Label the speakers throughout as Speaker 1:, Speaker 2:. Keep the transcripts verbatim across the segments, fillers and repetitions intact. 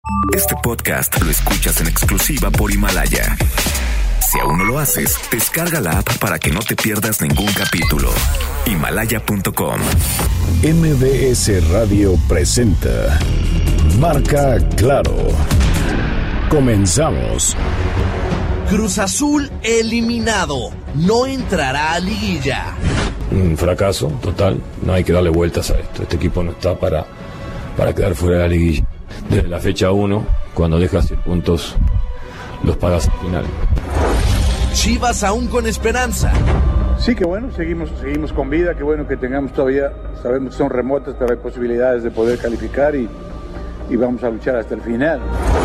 Speaker 1: Este podcast lo escuchas en exclusiva por Himalaya. Si aún no lo haces, descarga la app para que no te pierdas ningún capítulo. Himalaya punto com.
Speaker 2: M B S Radio presenta Marca Claro. Comenzamos.
Speaker 3: Cruz Azul eliminado. No entrará a liguilla.
Speaker 4: Un fracaso total. No hay que darle vueltas a esto. Este equipo no está para, para quedar fuera de la liguilla. Desde la fecha uno, cuando dejas ir puntos, los pagas al final.
Speaker 3: Chivas aún con esperanza.
Speaker 5: Sí, que bueno, seguimos, seguimos con vida, que bueno que tengamos todavía, sabemos que son remotas, pero hay posibilidades de poder calificar y, y vamos a luchar hasta el final.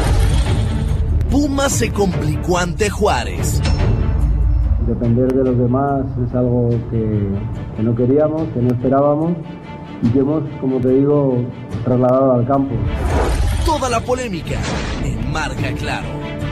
Speaker 3: Pumas se complicó ante Juárez.
Speaker 6: Depender de los demás es algo que, que no queríamos, que no esperábamos y que hemos, como te digo, trasladado al campo.
Speaker 3: Toda la polémica en Marca Claro.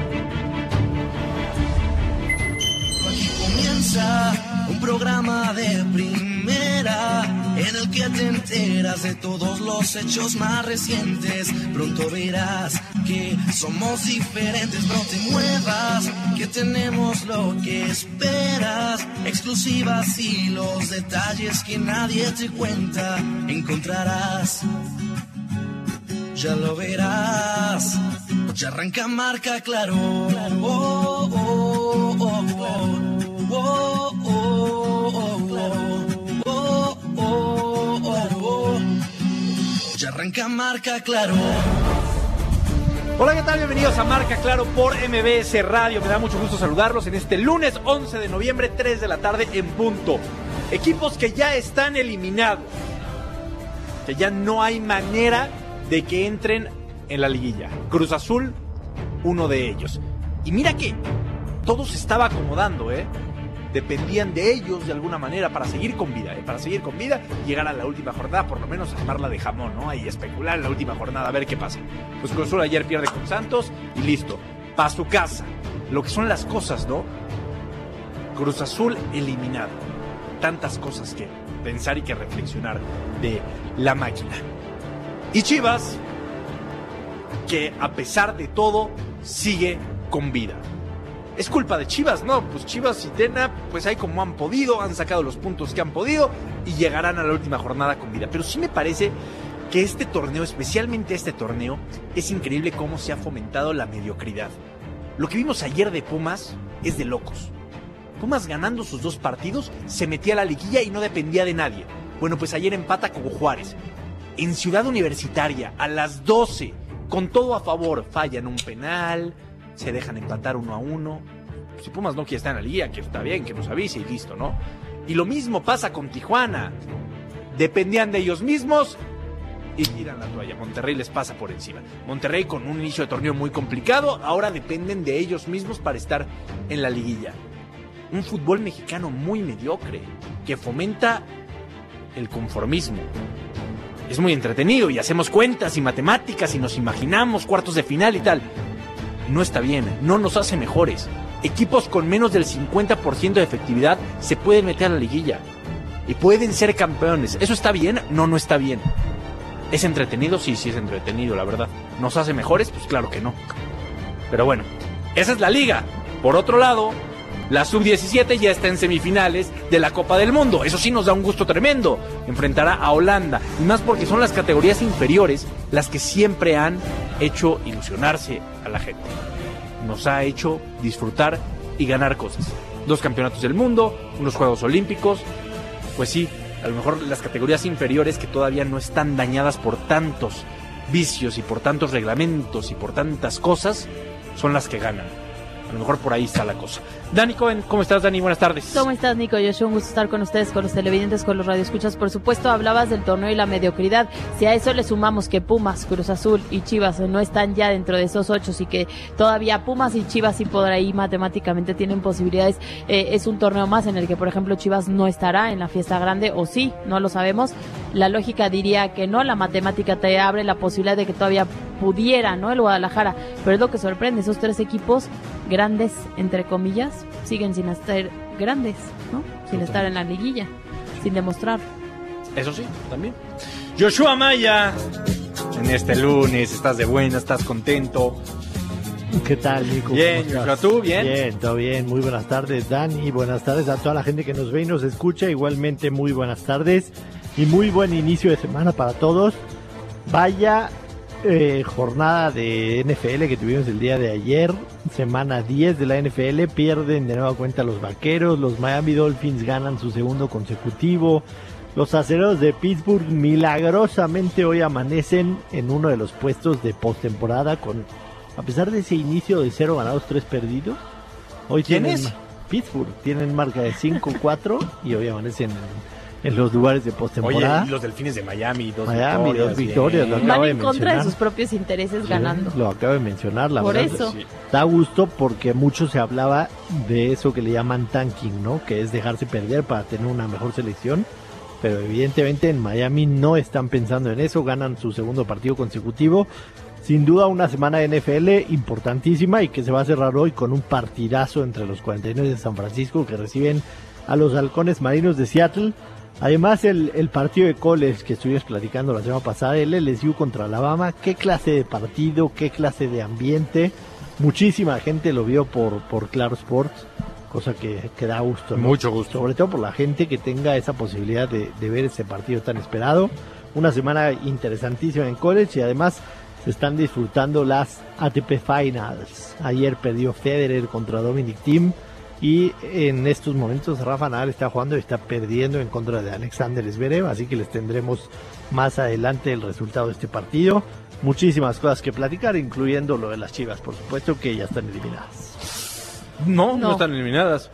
Speaker 7: Aquí comienza un programa de primera en el que te enteras de todos los hechos más recientes. Pronto verás que somos diferentes, no te muevas, que tenemos lo que esperas. Exclusivas y los detalles que nadie te cuenta encontrarás. Ya lo verás, ya arranca Marca Claro. Oh, oh, oh, oh. Oh, oh, oh, oh, oh, oh, oh. Ya arranca Marca Claro.
Speaker 8: Hola, ¿qué tal? Bienvenidos a Marca Claro por M B S Radio. Me da mucho gusto saludarlos en este lunes once de noviembre, tres de la tarde en punto. Equipos que ya están eliminados, que ya no hay manera de que entren en la liguilla. Cruz Azul, uno de ellos. Y mira que todo se estaba acomodando, ¿eh? Dependían de ellos de alguna manera para seguir con vida, ¿eh? Para seguir con vida y llegar a la última jornada, por lo menos armarla de jamón, ¿no? Y especular en la última jornada, a ver qué pasa. Pues Cruz Azul ayer pierde con Santos y listo, pa' su casa. Lo que son las cosas, ¿no? Cruz Azul eliminado. Tantas cosas que pensar y que reflexionar de la máquina. Y Chivas, que a pesar de todo, sigue con vida. ¿Es culpa de Chivas? No, pues Chivas y Tena, pues ahí como han podido, han sacado los puntos que han podido y llegarán a la última jornada con vida. Pero sí me parece que este torneo, especialmente este torneo, es increíble cómo se ha fomentado la mediocridad. Lo que vimos ayer de Pumas es de locos. Pumas ganando sus dos partidos, se metía a la liguilla y no dependía de nadie. Bueno, pues ayer empata con Juárez. En Ciudad Universitaria, a las doce, con todo a favor, fallan un penal, se dejan empatar uno a uno. Si Pumas no quiere estar en la liga, que está bien, que nos avise y listo, ¿no? Y lo mismo pasa con Tijuana. Dependían de ellos mismos y tiran la toalla. Monterrey les pasa por encima. Monterrey con un inicio de torneo muy complicado, ahora dependen de ellos mismos para estar en la liguilla. Un fútbol mexicano muy mediocre, que fomenta el conformismo. Es muy entretenido y hacemos cuentas y matemáticas y nos imaginamos cuartos de final y tal. No está bien, no nos hace mejores. Equipos con menos del cincuenta por ciento de efectividad se pueden meter a la liguilla y pueden ser campeones. ¿Eso está bien? No, no está bien. ¿Es entretenido? Sí, sí es entretenido, la verdad. ¿Nos hace mejores? Pues claro que no. Pero bueno, esa es la liga. Por otro lado, la sub diecisiete ya está en semifinales de la Copa del Mundo. Eso sí nos da un gusto tremendo. Enfrentará a Holanda. Y más porque son las categorías inferiores las que siempre han hecho ilusionarse a la gente. Nos ha hecho disfrutar y ganar cosas. Dos campeonatos del mundo, unos Juegos Olímpicos. Pues sí, a lo mejor las categorías inferiores que todavía no están dañadas por tantos vicios y por tantos reglamentos y por tantas cosas son las que ganan. A lo mejor por ahí está la cosa. Dani Cohen, ¿cómo estás, Dani? Buenas tardes.
Speaker 9: ¿Cómo estás, Nico? Yo soy un gusto estar con ustedes, con los televidentes, con los radioescuchas. Por supuesto, hablabas del torneo y la mediocridad. Si a eso le sumamos que Pumas, Cruz Azul y Chivas no están ya dentro de esos ocho, y que todavía Pumas y Chivas sí por ahí matemáticamente tienen posibilidades, eh, es un torneo más en el que, por ejemplo, Chivas no estará en la fiesta grande, o sí, no lo sabemos. La lógica diría que no, la matemática te abre la posibilidad de que todavía pudiera, ¿no?, el Guadalajara. Pero es lo que sorprende, esos tres equipos grandes, entre comillas, siguen sin estar grandes, ¿no? Sin Total. estar en la liguilla, sin demostrar.
Speaker 8: Eso sí, también. Joshua Maya, en este lunes? ¿Estás de buena? ¿Estás contento?
Speaker 10: ¿Qué tal, Nico?
Speaker 8: Bien, Joshua, ¿tú? ¿Bien?
Speaker 10: Bien, todo bien. Muy buenas tardes, Dan, y buenas tardes a toda la gente que nos ve y nos escucha. Igualmente, muy buenas tardes y muy buen inicio de semana para todos. Vaya eh, jornada de N F L que tuvimos el día de ayer. Semana diez de la N F L. Pierden de nueva cuenta los Vaqueros. Los Miami Dolphins ganan su segundo consecutivo. Los Acereros de Pittsburgh milagrosamente hoy amanecen en uno de los puestos de postemporada con... A pesar de ese inicio de cero ganados, tres perdidos, hoy
Speaker 8: ¿Quién
Speaker 10: tienen
Speaker 8: es?
Speaker 10: Pittsburgh, tienen marca de cinco cuatro y hoy amanecen en, en los lugares de postemporada.
Speaker 8: Oye, y los Delfines de Miami, dos
Speaker 10: Miami,
Speaker 8: victorias.
Speaker 10: dos victorias, lo
Speaker 9: Van
Speaker 10: acabo de
Speaker 9: en contra
Speaker 10: mencionar.
Speaker 9: de sus propios intereses
Speaker 10: Sí,
Speaker 9: ganando.
Speaker 10: Lo acabo de mencionar, la
Speaker 9: Por
Speaker 10: verdad.
Speaker 9: eso.
Speaker 8: Sí.
Speaker 10: Da gusto porque mucho se hablaba de eso que le llaman tanking, ¿no? Que es dejarse perder para tener una mejor selección. Pero evidentemente en Miami no están pensando en eso, ganan su segundo partido consecutivo. Sin duda una semana de N F L importantísima y que se va a cerrar hoy con un partidazo entre los cuarenta y nueve de San Francisco que reciben a los Halcones Marinos de Seattle. Además el, el partido de college que estuvimos platicando la semana pasada, el L S U contra Alabama, qué clase de partido, qué clase de ambiente. Muchísima gente lo vio por, por Claro Sports, cosa que, que da gusto, ¿no?
Speaker 8: Mucho gusto.
Speaker 10: Sobre todo por la gente que tenga esa posibilidad de, de ver ese partido tan esperado. Una semana interesantísima en college y además se están disfrutando las A T P Finals. Ayer perdió Federer contra Dominic Thiem y en estos momentos Rafa Nadal está jugando y está perdiendo en contra de Alexander Zverev, así que les tendremos más adelante el resultado de este partido. Muchísimas cosas que platicar, incluyendo lo de las Chivas, por supuesto, que ya están eliminadas.
Speaker 8: No, no,
Speaker 9: No.
Speaker 8: están eliminadas.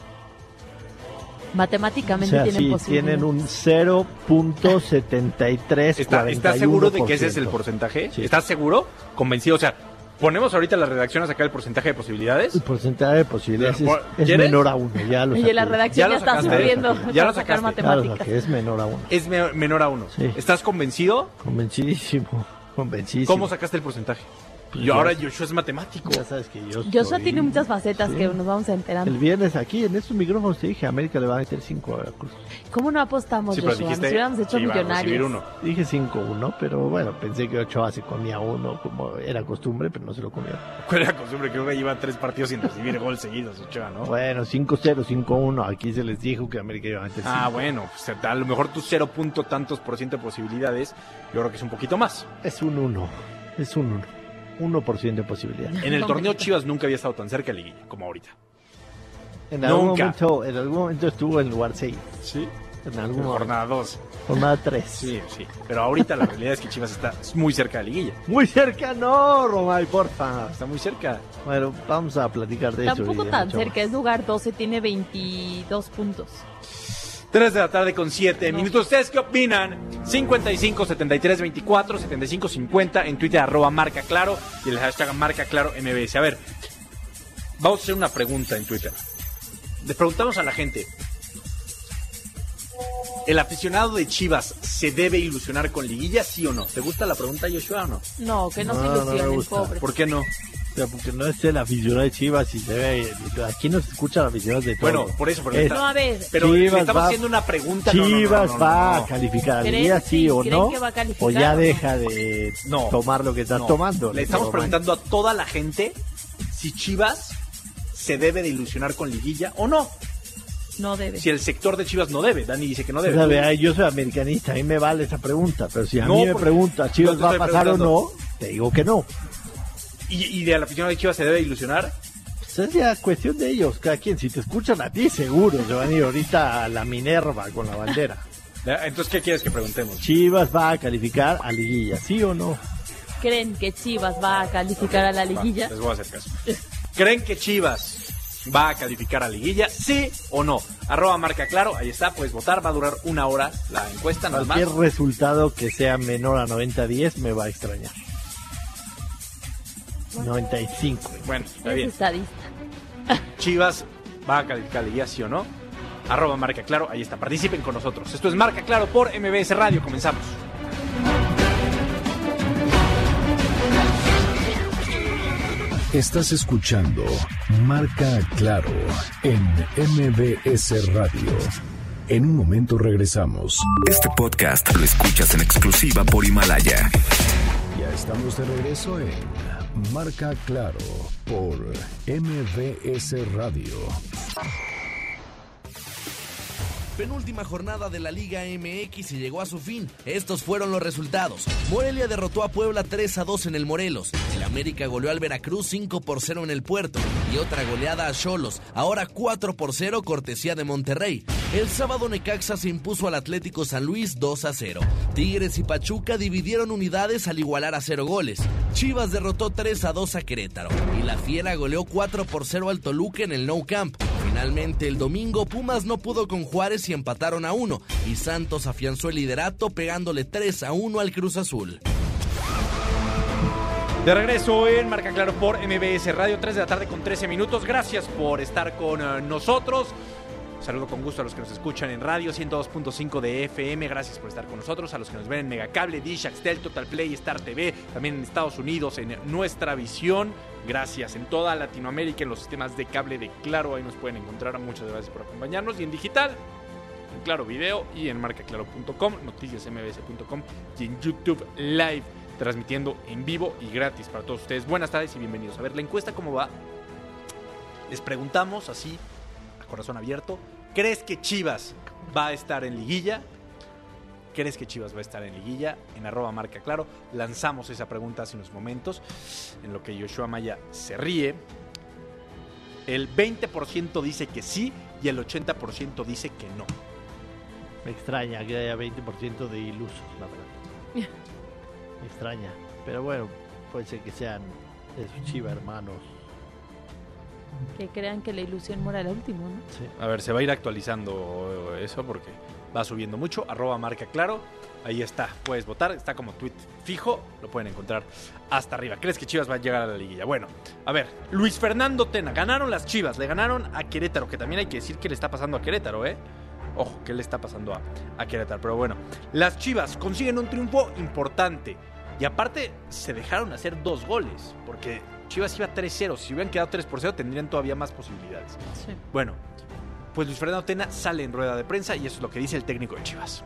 Speaker 9: Matemáticamente
Speaker 10: O sea,
Speaker 9: tienen
Speaker 10: sí,
Speaker 9: posibilidad.
Speaker 10: tienen un cero punto setenta y tres.
Speaker 8: ¿Está, ¿Estás seguro de que ese es el porcentaje?
Speaker 10: Sí.
Speaker 8: ¿Estás seguro? Convencido. O sea, ponemos ahorita la redacción a sacar el porcentaje de posibilidades.
Speaker 10: El porcentaje de posibilidades es, es
Speaker 8: ¿Quieres?
Speaker 10: menor a uno. Ya lo
Speaker 9: Oye, la
Speaker 10: saqué.
Speaker 9: redacción
Speaker 8: Ya
Speaker 9: ya,
Speaker 8: lo
Speaker 9: está
Speaker 8: sacaste,
Speaker 9: sufriendo
Speaker 8: ya
Speaker 9: para
Speaker 8: lo
Speaker 9: sacar
Speaker 8: sacaste.
Speaker 10: Ya lo
Speaker 9: matemáticas.
Speaker 10: saqué, es menor a uno.
Speaker 8: Es me- menor a uno.
Speaker 10: Sí.
Speaker 8: ¿Estás convencido?
Speaker 10: Convencidísimo, convencidísimo.
Speaker 8: ¿Cómo sacaste el porcentaje?
Speaker 10: Pues
Speaker 8: Yo
Speaker 10: ya-
Speaker 8: ahora Joshua es matemático.
Speaker 10: Ya sabes que yo
Speaker 9: Joshua
Speaker 10: soy-
Speaker 9: tiene muchas facetas
Speaker 10: Sí.
Speaker 9: que nos vamos enterando.
Speaker 10: El viernes aquí, en estos micrófonos, te dije, América le va a meter cinco a Veracruz.
Speaker 9: ¿Cómo no apostamos,
Speaker 8: Sí, pero
Speaker 9: Joshua? Nos
Speaker 8: dijiste
Speaker 9: hubiéramos hecho
Speaker 8: que iba a recibir
Speaker 9: millonarios.
Speaker 8: uno.
Speaker 10: Dije cinco uno, pero bueno, pensé que Ochoa se comía uno, como era costumbre, pero no se lo comió.
Speaker 8: ¿Cuál era la costumbre? Creo que lleva tres partidos sin recibir gol seguidos, Ochoa, ¿no?
Speaker 10: Bueno, cinco cero, cinco uno, aquí se les dijo que América iba a meter cinco.
Speaker 8: Ah, bueno, pues a lo mejor tus cero punto tantos por ciento de posibilidades, yo creo que es un poquito más.
Speaker 10: Es un uno, es un uno. uno por ciento de posibilidad.
Speaker 8: En el
Speaker 9: No
Speaker 8: torneo
Speaker 9: me-
Speaker 8: Chivas nunca había estado tan cerca de liguilla como ahorita.
Speaker 10: En algún,
Speaker 8: Nunca.
Speaker 10: momento, en algún momento estuvo en el lugar seis.
Speaker 8: Sí.
Speaker 10: En algún
Speaker 8: En jornada dos.
Speaker 10: jornada tres.
Speaker 8: Sí, sí. Pero ahorita la realidad es que Chivas está muy cerca de liguilla.
Speaker 10: Muy cerca, no, Romay, porfa.
Speaker 8: Está muy cerca.
Speaker 10: Bueno, vamos a platicar de eso.
Speaker 9: Tampoco
Speaker 10: y de
Speaker 9: tan
Speaker 10: mucho
Speaker 9: cerca,
Speaker 10: más.
Speaker 9: es lugar doce, tiene veintidós puntos.
Speaker 8: tres de la tarde con siete
Speaker 9: No.
Speaker 8: minutos. ¿Ustedes qué opinan? cincuenta y cinco, setenta y tres, veinticuatro, setenta y cinco, cincuenta en Twitter, arroba marca claro y el hashtag marca claro M B S. A ver, vamos a hacer una pregunta en Twitter. Le preguntamos a la gente: ¿el aficionado de Chivas se debe ilusionar con liguilla, sí o no? ¿Te gusta la pregunta, Joshua, o no?
Speaker 9: No, que no,
Speaker 10: No,
Speaker 9: se
Speaker 10: no me
Speaker 9: ilusionen,
Speaker 10: gusta.
Speaker 9: pobre.
Speaker 8: ¿Por qué no?
Speaker 10: O sea, porque no es el aficionado de Chivas y se ve. Aquí nos escuchan aficionados de todo.
Speaker 8: Bueno, por eso, pero,
Speaker 10: Es-
Speaker 8: está-
Speaker 9: No, a ver,
Speaker 8: pero le
Speaker 10: Chivas
Speaker 8: estamos
Speaker 10: va-
Speaker 8: haciendo una pregunta. no, no, no,
Speaker 10: Chivas
Speaker 8: no, no,
Speaker 10: va
Speaker 8: no.
Speaker 10: a calificar a
Speaker 9: ¿Creen-
Speaker 10: Liguilla, sí
Speaker 9: sí,
Speaker 10: o
Speaker 9: creen
Speaker 10: no.
Speaker 9: que va a calificar
Speaker 10: O ya
Speaker 9: o no?
Speaker 10: deja de
Speaker 8: No.
Speaker 10: tomar lo que estás
Speaker 8: No.
Speaker 10: tomando.
Speaker 8: Le estamos
Speaker 10: Romay.
Speaker 8: preguntando a toda la gente si Chivas se debe de ilusionar con liguilla o no.
Speaker 9: no debe.
Speaker 8: Si el sector de Chivas no debe. Dani dice que no
Speaker 10: O
Speaker 8: debe.
Speaker 10: sea, vea, yo soy americanista, a mí me vale esa pregunta, pero si a
Speaker 8: No,
Speaker 10: mí me
Speaker 8: porque-
Speaker 10: pregunta, ¿Chivas
Speaker 8: no te
Speaker 10: va a
Speaker 8: estoy
Speaker 10: pasar o
Speaker 8: preguntando.
Speaker 10: no? Te digo que no.
Speaker 8: ¿Y, y de la afición de Chivas se debe ilusionar?
Speaker 10: Pues es ya cuestión de ellos, cada quien. Si te escuchan a ti, seguro se van a ir ahorita a la Minerva con la bandera.
Speaker 8: Entonces, ¿qué quieres que preguntemos?
Speaker 10: Chivas va a calificar a Liguilla, ¿sí o no?
Speaker 9: ¿Creen que Chivas va a calificar a la liguilla?
Speaker 8: Va, les voy a hacer caso. ¿Creen que Chivas va a calificar a liguilla? ¿Sí o no? Arroba marca claro, ahí está, puedes votar. Va a durar una hora la encuesta, nada más.
Speaker 10: Cualquier resultado que sea menor a noventa a diez me va a extrañar. noventa y cinco.
Speaker 8: Bueno, está
Speaker 9: Es
Speaker 8: bien.
Speaker 9: estadista.
Speaker 8: Chivas va a calificar a liguilla, ¿sí o no? Arroba marca claro, ahí está. Participen con nosotros. Esto es Marca Claro por M B S Radio. Comenzamos.
Speaker 2: Estás escuchando Marca Claro en M B S Radio. En un momento regresamos.
Speaker 1: Este podcast lo escuchas en exclusiva por Himalaya.
Speaker 2: Estamos de regreso en Marca Claro por M V S Radio.
Speaker 3: Penúltima jornada de la Liga M X y llegó a su fin. Estos fueron los resultados. Morelia derrotó a Puebla tres a dos en el Morelos. El América goleó al Veracruz cinco por cero en el Puerto. Y otra goleada a Xolos, ahora cuatro por cero, cortesía de Monterrey. El sábado Necaxa se impuso al Atlético San Luis dos a cero. Tigres y Pachuca dividieron unidades al igualar a cero goles. Chivas derrotó tres a dos a Querétaro. Y la Fiera goleó cuatro por cero al Toluca en el Nou Camp. Finalmente, el domingo, Pumas no pudo con Juárez y empataron a uno, y Santos afianzó el liderato pegándole tres a uno al Cruz Azul.
Speaker 8: De regreso en Marca Claro por M V S Radio, tres de la tarde con trece minutos. Gracias por estar con uh, nosotros. Saludo con gusto a los que nos escuchan en radio ciento dos punto cinco de F M. Gracias por estar con nosotros. A los que nos ven en Megacable, Dish, Axtel, Total Play, Star T V. También en Estados Unidos, en Nuestra Visión. Gracias. En toda Latinoamérica, en los sistemas de cable de Claro. Ahí nos pueden encontrar. Muchas gracias por acompañarnos. Y en digital, en Claro Video y en marca claro punto com, noticias m b s punto com y en YouTube Live, transmitiendo en vivo y gratis para todos ustedes. Buenas tardes y bienvenidos. A ver, la encuesta, ¿cómo va? Les preguntamos así, a corazón abierto, ¿crees que Chivas va a estar en liguilla? ¿Crees que Chivas va a estar en liguilla? En arroba Marca Claro lanzamos esa pregunta hace unos momentos, en lo que Joshua Maya se ríe. El veinte por ciento dice que sí y el ochenta por ciento dice que no.
Speaker 10: Me extraña que haya veinte por ciento de ilusos, la verdad. Me extraña. Pero bueno, puede ser que sean esos Chivas hermanos.
Speaker 9: Que crean que la ilusión muera al último, ¿no?
Speaker 8: Sí. A ver, se va a ir actualizando eso porque va subiendo mucho. Arroba Marca Claro. Ahí está. Puedes votar. Está como tweet fijo. Lo pueden encontrar hasta arriba. ¿Crees que Chivas va a llegar a la liguilla? Bueno, a ver. Luis Fernando Tena. Ganaron las Chivas. Le ganaron a Querétaro. Que también hay que decir qué le está pasando a Querétaro, ¿eh? Ojo, qué le está pasando a, a Querétaro. Pero bueno, las Chivas consiguen un triunfo importante. Y aparte, se dejaron hacer dos goles. Porque Chivas iba tres cero. Si hubieran quedado tres por cero, tendrían todavía más posibilidades. Sí. Bueno, pues Luis Fernando Tena sale en rueda de prensa y eso es lo que dice el técnico de Chivas.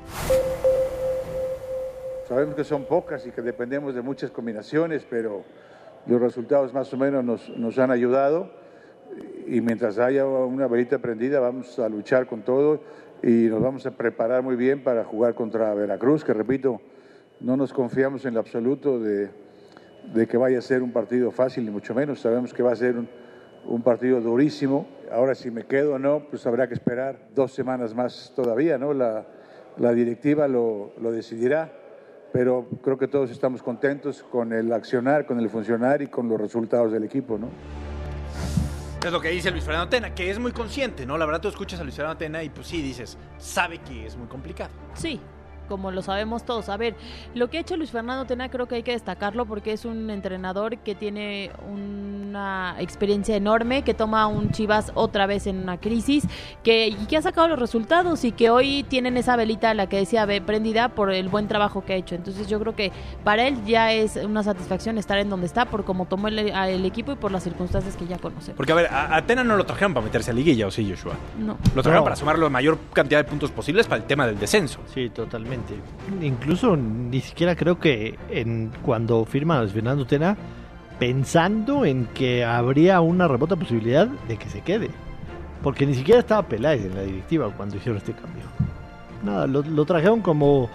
Speaker 5: Sabemos que son pocas y que dependemos de muchas combinaciones, pero los resultados más o menos nos, nos han ayudado. Y mientras haya una velita prendida, vamos a luchar con todo y nos vamos a preparar muy bien para jugar contra Veracruz, que repito, no nos confiamos en lo absoluto de, de que vaya a ser un partido fácil, ni mucho menos. Sabemos que va a ser un, un partido durísimo. Ahora, si me quedo o no, pues habrá que esperar dos semanas más todavía, ¿no? La, la directiva lo, lo decidirá, pero creo que todos estamos contentos con el accionar, con el funcionar y con los resultados del equipo, ¿no?
Speaker 8: Es lo que dice Luis Fernando Tena, que es muy consciente, ¿no? La verdad, tú escuchas a Luis Fernando Tena y pues sí, dices, sabe que es muy complicado.
Speaker 9: Sí, como lo sabemos todos. A ver, lo que ha hecho Luis Fernando Tena creo que hay que destacarlo porque es un entrenador que tiene una experiencia enorme, que toma a un Chivas otra vez en una crisis, que, y que ha sacado los resultados y que hoy tienen esa velita, la que decía, prendida por el buen trabajo que ha hecho. Entonces yo creo que para él ya es una satisfacción estar en donde está por cómo tomó el, el equipo y por las circunstancias que ya conoce.
Speaker 8: Porque a ver, a, a Tena no lo trajeron para meterse a liguilla, ¿o sí, Joshua?
Speaker 9: No.
Speaker 8: Lo trajeron
Speaker 10: No.
Speaker 8: para sumar la mayor cantidad de puntos posibles para el tema del descenso.
Speaker 10: Sí, totalmente. Incluso ni siquiera creo que en cuando firma a Luis Fernando Tena, pensando en que habría una remota posibilidad de que se quede. Porque ni siquiera estaba Peláez en la directiva cuando hicieron este cambio. Nada, lo, lo trajeron como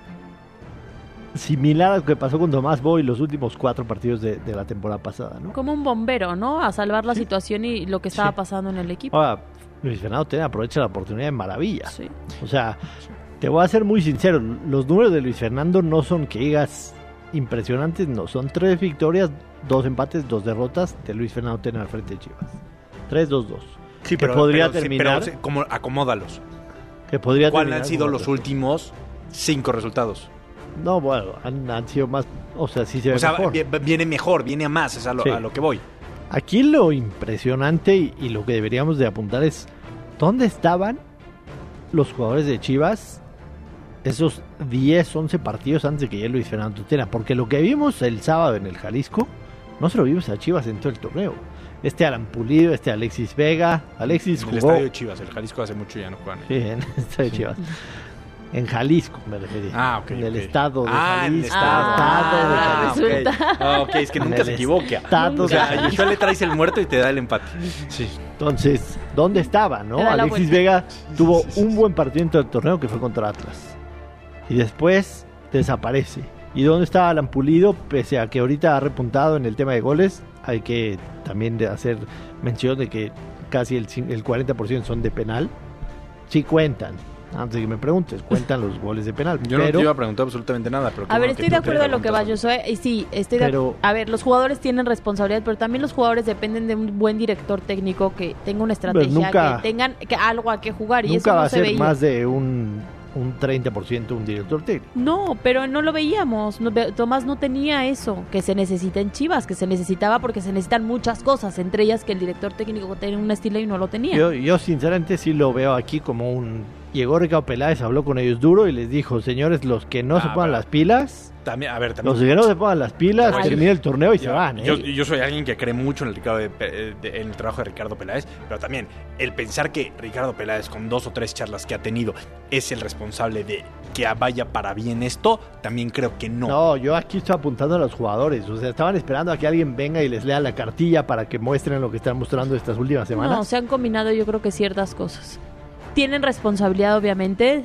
Speaker 10: similar a lo que pasó con Tomás Boy los últimos cuatro partidos de, de la temporada pasada, ¿no?
Speaker 9: Como un bombero, ¿no? A salvar la sí. situación y lo que estaba sí. pasando en el equipo.
Speaker 10: Ahora, Luis Fernando Tena aprovecha la oportunidad de maravilla.
Speaker 9: Sí.
Speaker 10: O sea, te voy a ser muy sincero, los números de Luis Fernando no son que digas impresionantes, no, son tres victorias, dos empates, dos derrotas de Luis Fernando Tena al frente de Chivas. tres dos dos.
Speaker 8: Sí,
Speaker 10: que
Speaker 8: pero
Speaker 10: podría
Speaker 8: pero,
Speaker 10: terminar.
Speaker 8: Sí, pero como, acomódalos.
Speaker 10: Que podría
Speaker 8: ¿Cuáles
Speaker 10: terminar
Speaker 8: han sido los
Speaker 10: otro.
Speaker 8: últimos cinco resultados?
Speaker 10: No, bueno, han, han sido más, o sea, sí se ve
Speaker 8: O sea,
Speaker 10: mejor.
Speaker 8: viene mejor, viene a más, es a lo,
Speaker 10: Sí.
Speaker 8: a lo que voy.
Speaker 10: Aquí lo impresionante y, y lo que deberíamos de apuntar es ¿dónde estaban los jugadores de Chivas esos diez, once partidos antes de que llegue Luis Fernando Tena? Porque lo que vimos el sábado en el Jalisco no se lo vimos a Chivas en todo el torneo. Este Alan Pulido, este Alexis Vega, Alexis
Speaker 8: en
Speaker 10: jugó...
Speaker 8: el estadio de Chivas, el Jalisco hace mucho ya no juegan.
Speaker 10: Sí, en el estadio de Chivas. En Jalisco me refería.
Speaker 8: Ah, ok.
Speaker 10: En el
Speaker 8: okay.
Speaker 10: estado de
Speaker 8: ah,
Speaker 10: Jalisco.
Speaker 8: En el estado.
Speaker 10: estado de
Speaker 8: Ah,
Speaker 10: Jalisco.
Speaker 8: okay. Ah, ok, es que nunca se equivoca.
Speaker 10: Estado
Speaker 8: O sea,
Speaker 10: de...
Speaker 8: a Yeshua le traes el muerto y te da el empate. Sí.
Speaker 10: Entonces, ¿dónde estaba, no? Alexis Vega tuvo un buen partido dentro del torneo que fue contra Atlas. Y después desaparece. ¿Y dónde estaba Alan Pulido? Pese a que ahorita ha repuntado en el tema de goles, hay que también de hacer mención de que casi el, el cuarenta por ciento son de penal. Sí cuentan. Antes de que me preguntes, cuentan los goles de penal.
Speaker 8: Yo
Speaker 10: pero,
Speaker 8: no te iba a preguntar absolutamente nada. Pero
Speaker 9: a ver, estoy de acuerdo en lo que va, Josué. Y sí, estoy de
Speaker 10: pero,
Speaker 9: A ver, los jugadores tienen responsabilidad, pero también los jugadores dependen de un buen director técnico que tenga una estrategia,
Speaker 10: nunca,
Speaker 9: que tengan que algo a que jugar. Y
Speaker 10: nunca
Speaker 9: eso no
Speaker 10: va a
Speaker 9: se
Speaker 10: ser
Speaker 9: veía.
Speaker 10: más de un, un treinta por ciento un director técnico.
Speaker 9: No, pero no lo veíamos. No, Tomás no tenía eso que se necesita en Chivas, que se necesitaba porque se necesitan muchas cosas, entre ellas que el director técnico tenía un estilo y no lo tenía.
Speaker 10: Yo, yo sinceramente sí lo veo aquí como un... Llegó Ricardo Peláez, habló con ellos duro y les dijo, señores, los que no ah, se pongan las pilas,
Speaker 8: también, a ver, también,
Speaker 10: los que no se pongan las pilas, termina el torneo y
Speaker 8: yo,
Speaker 10: se van. ¿eh?
Speaker 8: Yo, yo soy alguien que cree mucho en el, Ricardo de, de, de, en el trabajo de Ricardo Peláez, pero también el pensar que Ricardo Peláez, con dos o tres charlas que ha tenido, es el responsable de que vaya para bien esto, también creo que no.
Speaker 10: No, yo aquí estoy apuntando a los jugadores, o sea, estaban esperando a que alguien venga y les lea la cartilla para que muestren lo que están mostrando estas últimas semanas.
Speaker 9: No, se han combinado yo creo que ciertas cosas. Tienen responsabilidad, obviamente,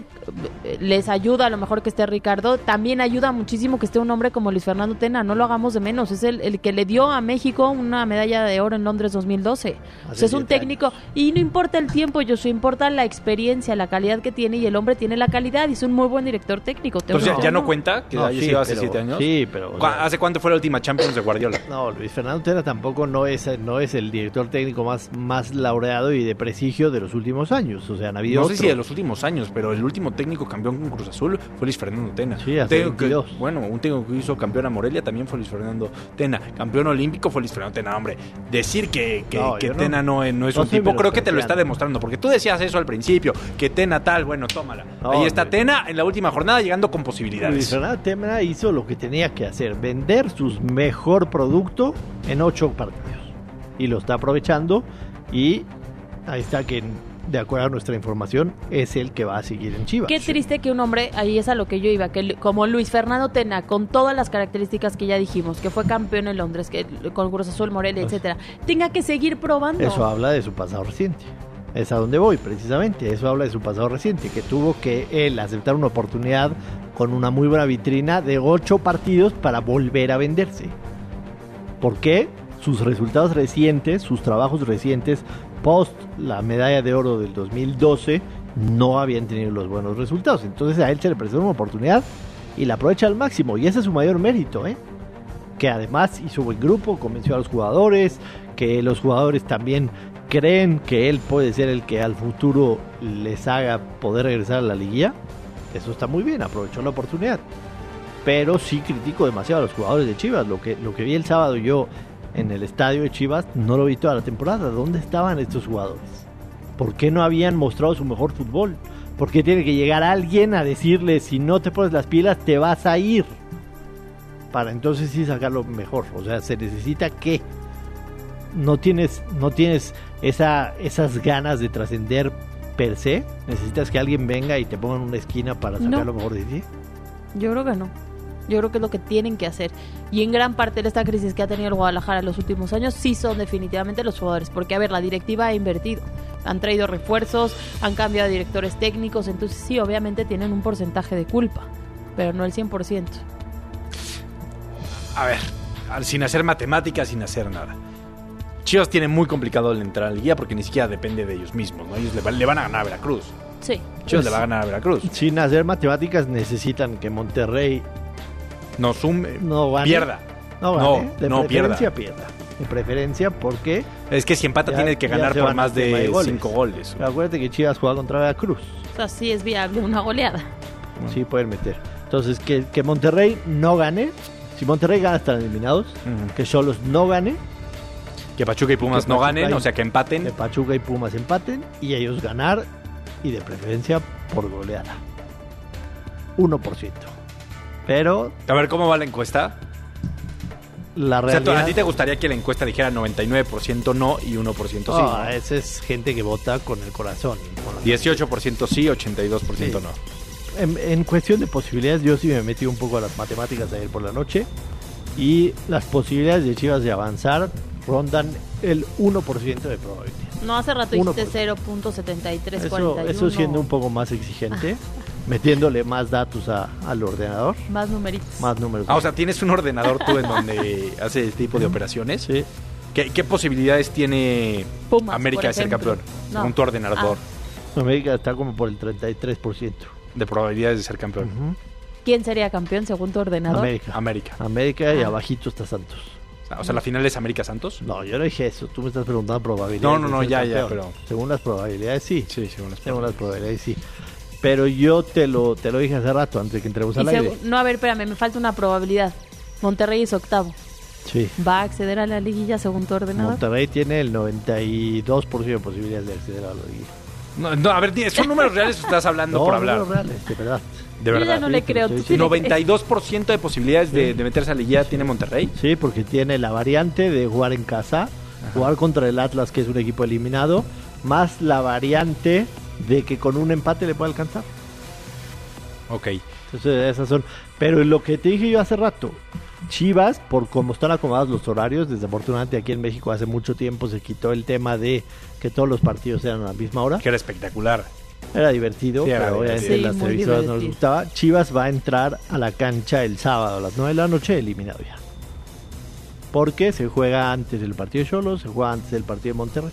Speaker 9: les ayuda a lo mejor que esté Ricardo, también ayuda muchísimo que esté un hombre como Luis Fernando Tena, no lo hagamos de menos, es el, el que le dio a México una medalla de oro en Londres dos mil doce. O sea, es un técnico, años. Y no importa el tiempo, Josué, importa la experiencia, la calidad que tiene, y el hombre tiene la calidad y es un muy buen director técnico.
Speaker 8: Entonces, ¿ya no cuenta que
Speaker 10: no,
Speaker 8: haya
Speaker 10: sí,
Speaker 8: sido hace
Speaker 10: pero,
Speaker 8: siete años?
Speaker 10: Sí, pero...
Speaker 8: O sea, ¿hace cuánto fue la última Champions de Guardiola?
Speaker 10: No, Luis Fernando Tena tampoco no es, no es el director técnico más, más laureado y de prestigio de los últimos años, o sea, han habido
Speaker 8: No
Speaker 10: otros.
Speaker 8: sé si de los últimos años, pero el último técnico campeón con Cruz Azul fue Luis Fernando Tena.
Speaker 10: Sí, hace
Speaker 8: que, bueno, un técnico que hizo campeón a Morelia también fue Luis Fernando Tena. Campeón olímpico fue Luis Fernando Tena. Hombre, decir que, que, no, que Tena no, no es no un tipo, creo que te lo está demostrando, porque tú decías eso al principio, que Tena tal, bueno, tómala. No, Ahí está no, Tena en la última jornada llegando con posibilidades.
Speaker 10: Luis Fernando Tena hizo lo que tenía que hacer, vender su mejor producto en ocho partidos. Y lo está aprovechando y ahí está que... de acuerdo a nuestra información, es el que va a seguir en Chivas.
Speaker 9: Qué triste que un hombre, ahí es a lo que yo iba, que como Luis Fernando Tena, con todas las características que ya dijimos, que fue campeón en Londres, que con Cruz Azul, Morelia, pues, etcétera, tenga que seguir probando.
Speaker 10: Eso habla de su pasado reciente. Es a donde voy, precisamente. Eso habla de su pasado reciente, que tuvo que él aceptar una oportunidad con una muy buena vitrina de ocho partidos para volver a venderse. ¿Por qué? Sus resultados recientes, sus trabajos recientes, post la medalla de oro del dos mil doce, no habían tenido los buenos resultados. Entonces a él se le presentó una oportunidad y la aprovecha al máximo, y ese es su mayor mérito, ¿eh? Que además hizo buen grupo, convenció a los jugadores, que los jugadores también creen que él puede ser el que al futuro les haga poder regresar a la liguilla. Eso está muy bien, aprovechó la oportunidad. Pero sí critico demasiado a los jugadores de Chivas. Lo que, lo que vi el sábado yo en el estadio de Chivas, no lo vi toda la temporada. ¿Dónde estaban estos jugadores? ¿Por qué no habían mostrado su mejor fútbol? ¿Por qué tiene que llegar alguien a decirle, si no te pones las pilas, te vas a ir? Para entonces sí sacarlo mejor. O sea, se necesita que no tienes, no tienes esa, esas ganas de trascender per se. Necesitas que alguien venga y te ponga en una esquina para sacar no. lo mejor de ti.
Speaker 9: Yo creo que no. Yo creo que es lo que tienen que hacer. Y en gran parte de esta crisis que ha tenido el Guadalajara en los últimos años, sí son definitivamente los jugadores. Porque, a ver, la directiva ha invertido. Han traído refuerzos, han cambiado directores técnicos. Entonces, sí, obviamente tienen un porcentaje de culpa. Pero no el cien por ciento.
Speaker 8: A ver, sin hacer matemáticas, sin hacer nada. Chivas tiene muy complicado el entrar al guía porque ni siquiera depende de ellos mismos, ¿no? Ellos le, va, le van a ganar a Veracruz.
Speaker 9: Sí.
Speaker 8: Chivas
Speaker 10: Pues,
Speaker 8: le va a ganar a Veracruz.
Speaker 10: Sin hacer matemáticas necesitan que Monterrey
Speaker 8: no sume,
Speaker 10: no gane,
Speaker 8: pierda.
Speaker 10: No, gane,
Speaker 8: no,
Speaker 10: de
Speaker 8: no
Speaker 10: preferencia
Speaker 8: pierda.
Speaker 10: pierda. De preferencia porque...
Speaker 8: Es que si empata
Speaker 10: ya,
Speaker 8: tiene que ganar por más de, de
Speaker 10: goles.
Speaker 8: cinco goles.
Speaker 10: Pero acuérdate que Chivas juega contra Veracruz.
Speaker 9: O sea, sí es viable una goleada.
Speaker 10: Sí pueden meter. Entonces, que, que Monterrey no gane. Si Monterrey gana, están eliminados. Uh-huh. Que Xolos no gane.
Speaker 8: Que Pachuca y Pumas
Speaker 10: que
Speaker 8: no
Speaker 10: Pachuca
Speaker 8: ganen,
Speaker 10: y,
Speaker 8: o sea, que empaten.
Speaker 10: Que Pachuca y Pumas empaten y ellos ganar, y de preferencia por goleada. uno por ciento. Pero...
Speaker 8: A ver, ¿cómo va la encuesta?
Speaker 10: La realidad...
Speaker 8: O sea, ¿a ti te gustaría que la encuesta dijera noventa y nueve por ciento no y uno por ciento sí?
Speaker 10: No,
Speaker 8: ¿no?
Speaker 10: Esa es gente que vota con el corazón. Con
Speaker 8: dieciocho por ciento sí, ochenta y dos por ciento
Speaker 10: sí.
Speaker 8: no.
Speaker 10: en, en cuestión de posibilidades, yo sí me metí un poco a las matemáticas ayer por la noche. Y las posibilidades de Chivas de avanzar rondan el uno por ciento de probabilidad.
Speaker 9: No, hace rato dijiste cero punto setenta y tres cuarenta y uno.
Speaker 10: Eso, eso siendo un poco más exigente, metiéndole más datos a, al ordenador.
Speaker 9: Más numeritos.
Speaker 10: Más números.
Speaker 8: Ah, o sea, ¿tienes un ordenador tú en donde hace este tipo de operaciones?
Speaker 10: Sí.
Speaker 8: ¿Qué, qué posibilidades tiene
Speaker 9: Pumas,
Speaker 8: América de ser campeón?
Speaker 9: No.
Speaker 8: Según tu ordenador.
Speaker 10: Ah. América está como por el treinta y tres por ciento.
Speaker 8: De probabilidades de ser campeón.
Speaker 10: Uh-huh.
Speaker 9: ¿Quién sería campeón según tu ordenador?
Speaker 10: América.
Speaker 8: América.
Speaker 10: América
Speaker 9: Ah.
Speaker 10: y abajito está Santos.
Speaker 8: O sea, ¿la final es América Santos?
Speaker 10: No, yo no dije eso. Tú me estás preguntando probabilidades.
Speaker 8: No, no, no,
Speaker 10: de ser
Speaker 8: ya,
Speaker 10: campeón.
Speaker 8: ya, pero...
Speaker 10: Según las probabilidades, sí.
Speaker 8: Sí, según las
Speaker 10: Según las
Speaker 8: probabilidades.
Speaker 10: probabilidades, sí. Pero yo te lo, te lo dije hace rato, antes de que entremos
Speaker 9: Y
Speaker 10: al aire.
Speaker 9: segu- no, a ver, espérame, me falta una probabilidad. Monterrey es octavo.
Speaker 10: Sí.
Speaker 9: ¿Va a acceder a la liguilla según tu ordenador?
Speaker 10: Monterrey tiene el noventa y dos por ciento de posibilidades de acceder a la liguilla.
Speaker 8: No, no, a ver, ¿son números reales o estás hablando
Speaker 10: No,
Speaker 8: por hablar?
Speaker 10: números reales, de verdad.
Speaker 8: De
Speaker 9: Yo
Speaker 8: verdad.
Speaker 9: ya no le
Speaker 10: Sí,
Speaker 9: creo.
Speaker 10: sí,
Speaker 9: tú
Speaker 10: sí.
Speaker 9: tienes-
Speaker 8: noventa y dos por ciento de posibilidades de, de meterse a la liguilla tiene Monterrey.
Speaker 10: Sí, porque tiene la variante de jugar en casa, jugar contra el Atlas, que es un equipo eliminado, más la variante de que con un empate le puede alcanzar.
Speaker 8: Ok.
Speaker 10: Entonces esas son. Pero lo que te dije yo hace rato, Chivas, por cómo están acomodados los horarios, desafortunadamente aquí en México hace mucho tiempo se quitó el tema de que todos los partidos eran a la misma hora.
Speaker 8: Que era espectacular.
Speaker 10: Era divertido,
Speaker 8: Sí, era
Speaker 10: pero obviamente
Speaker 9: divertido.
Speaker 10: las
Speaker 9: Sí, muy
Speaker 10: televisoras no les
Speaker 9: divertido.
Speaker 10: gustaba. Chivas va a entrar a la cancha el sábado a las nueve de la noche, eliminado ya. Porque se juega antes del partido de Xolos, se juega antes del partido de Monterrey.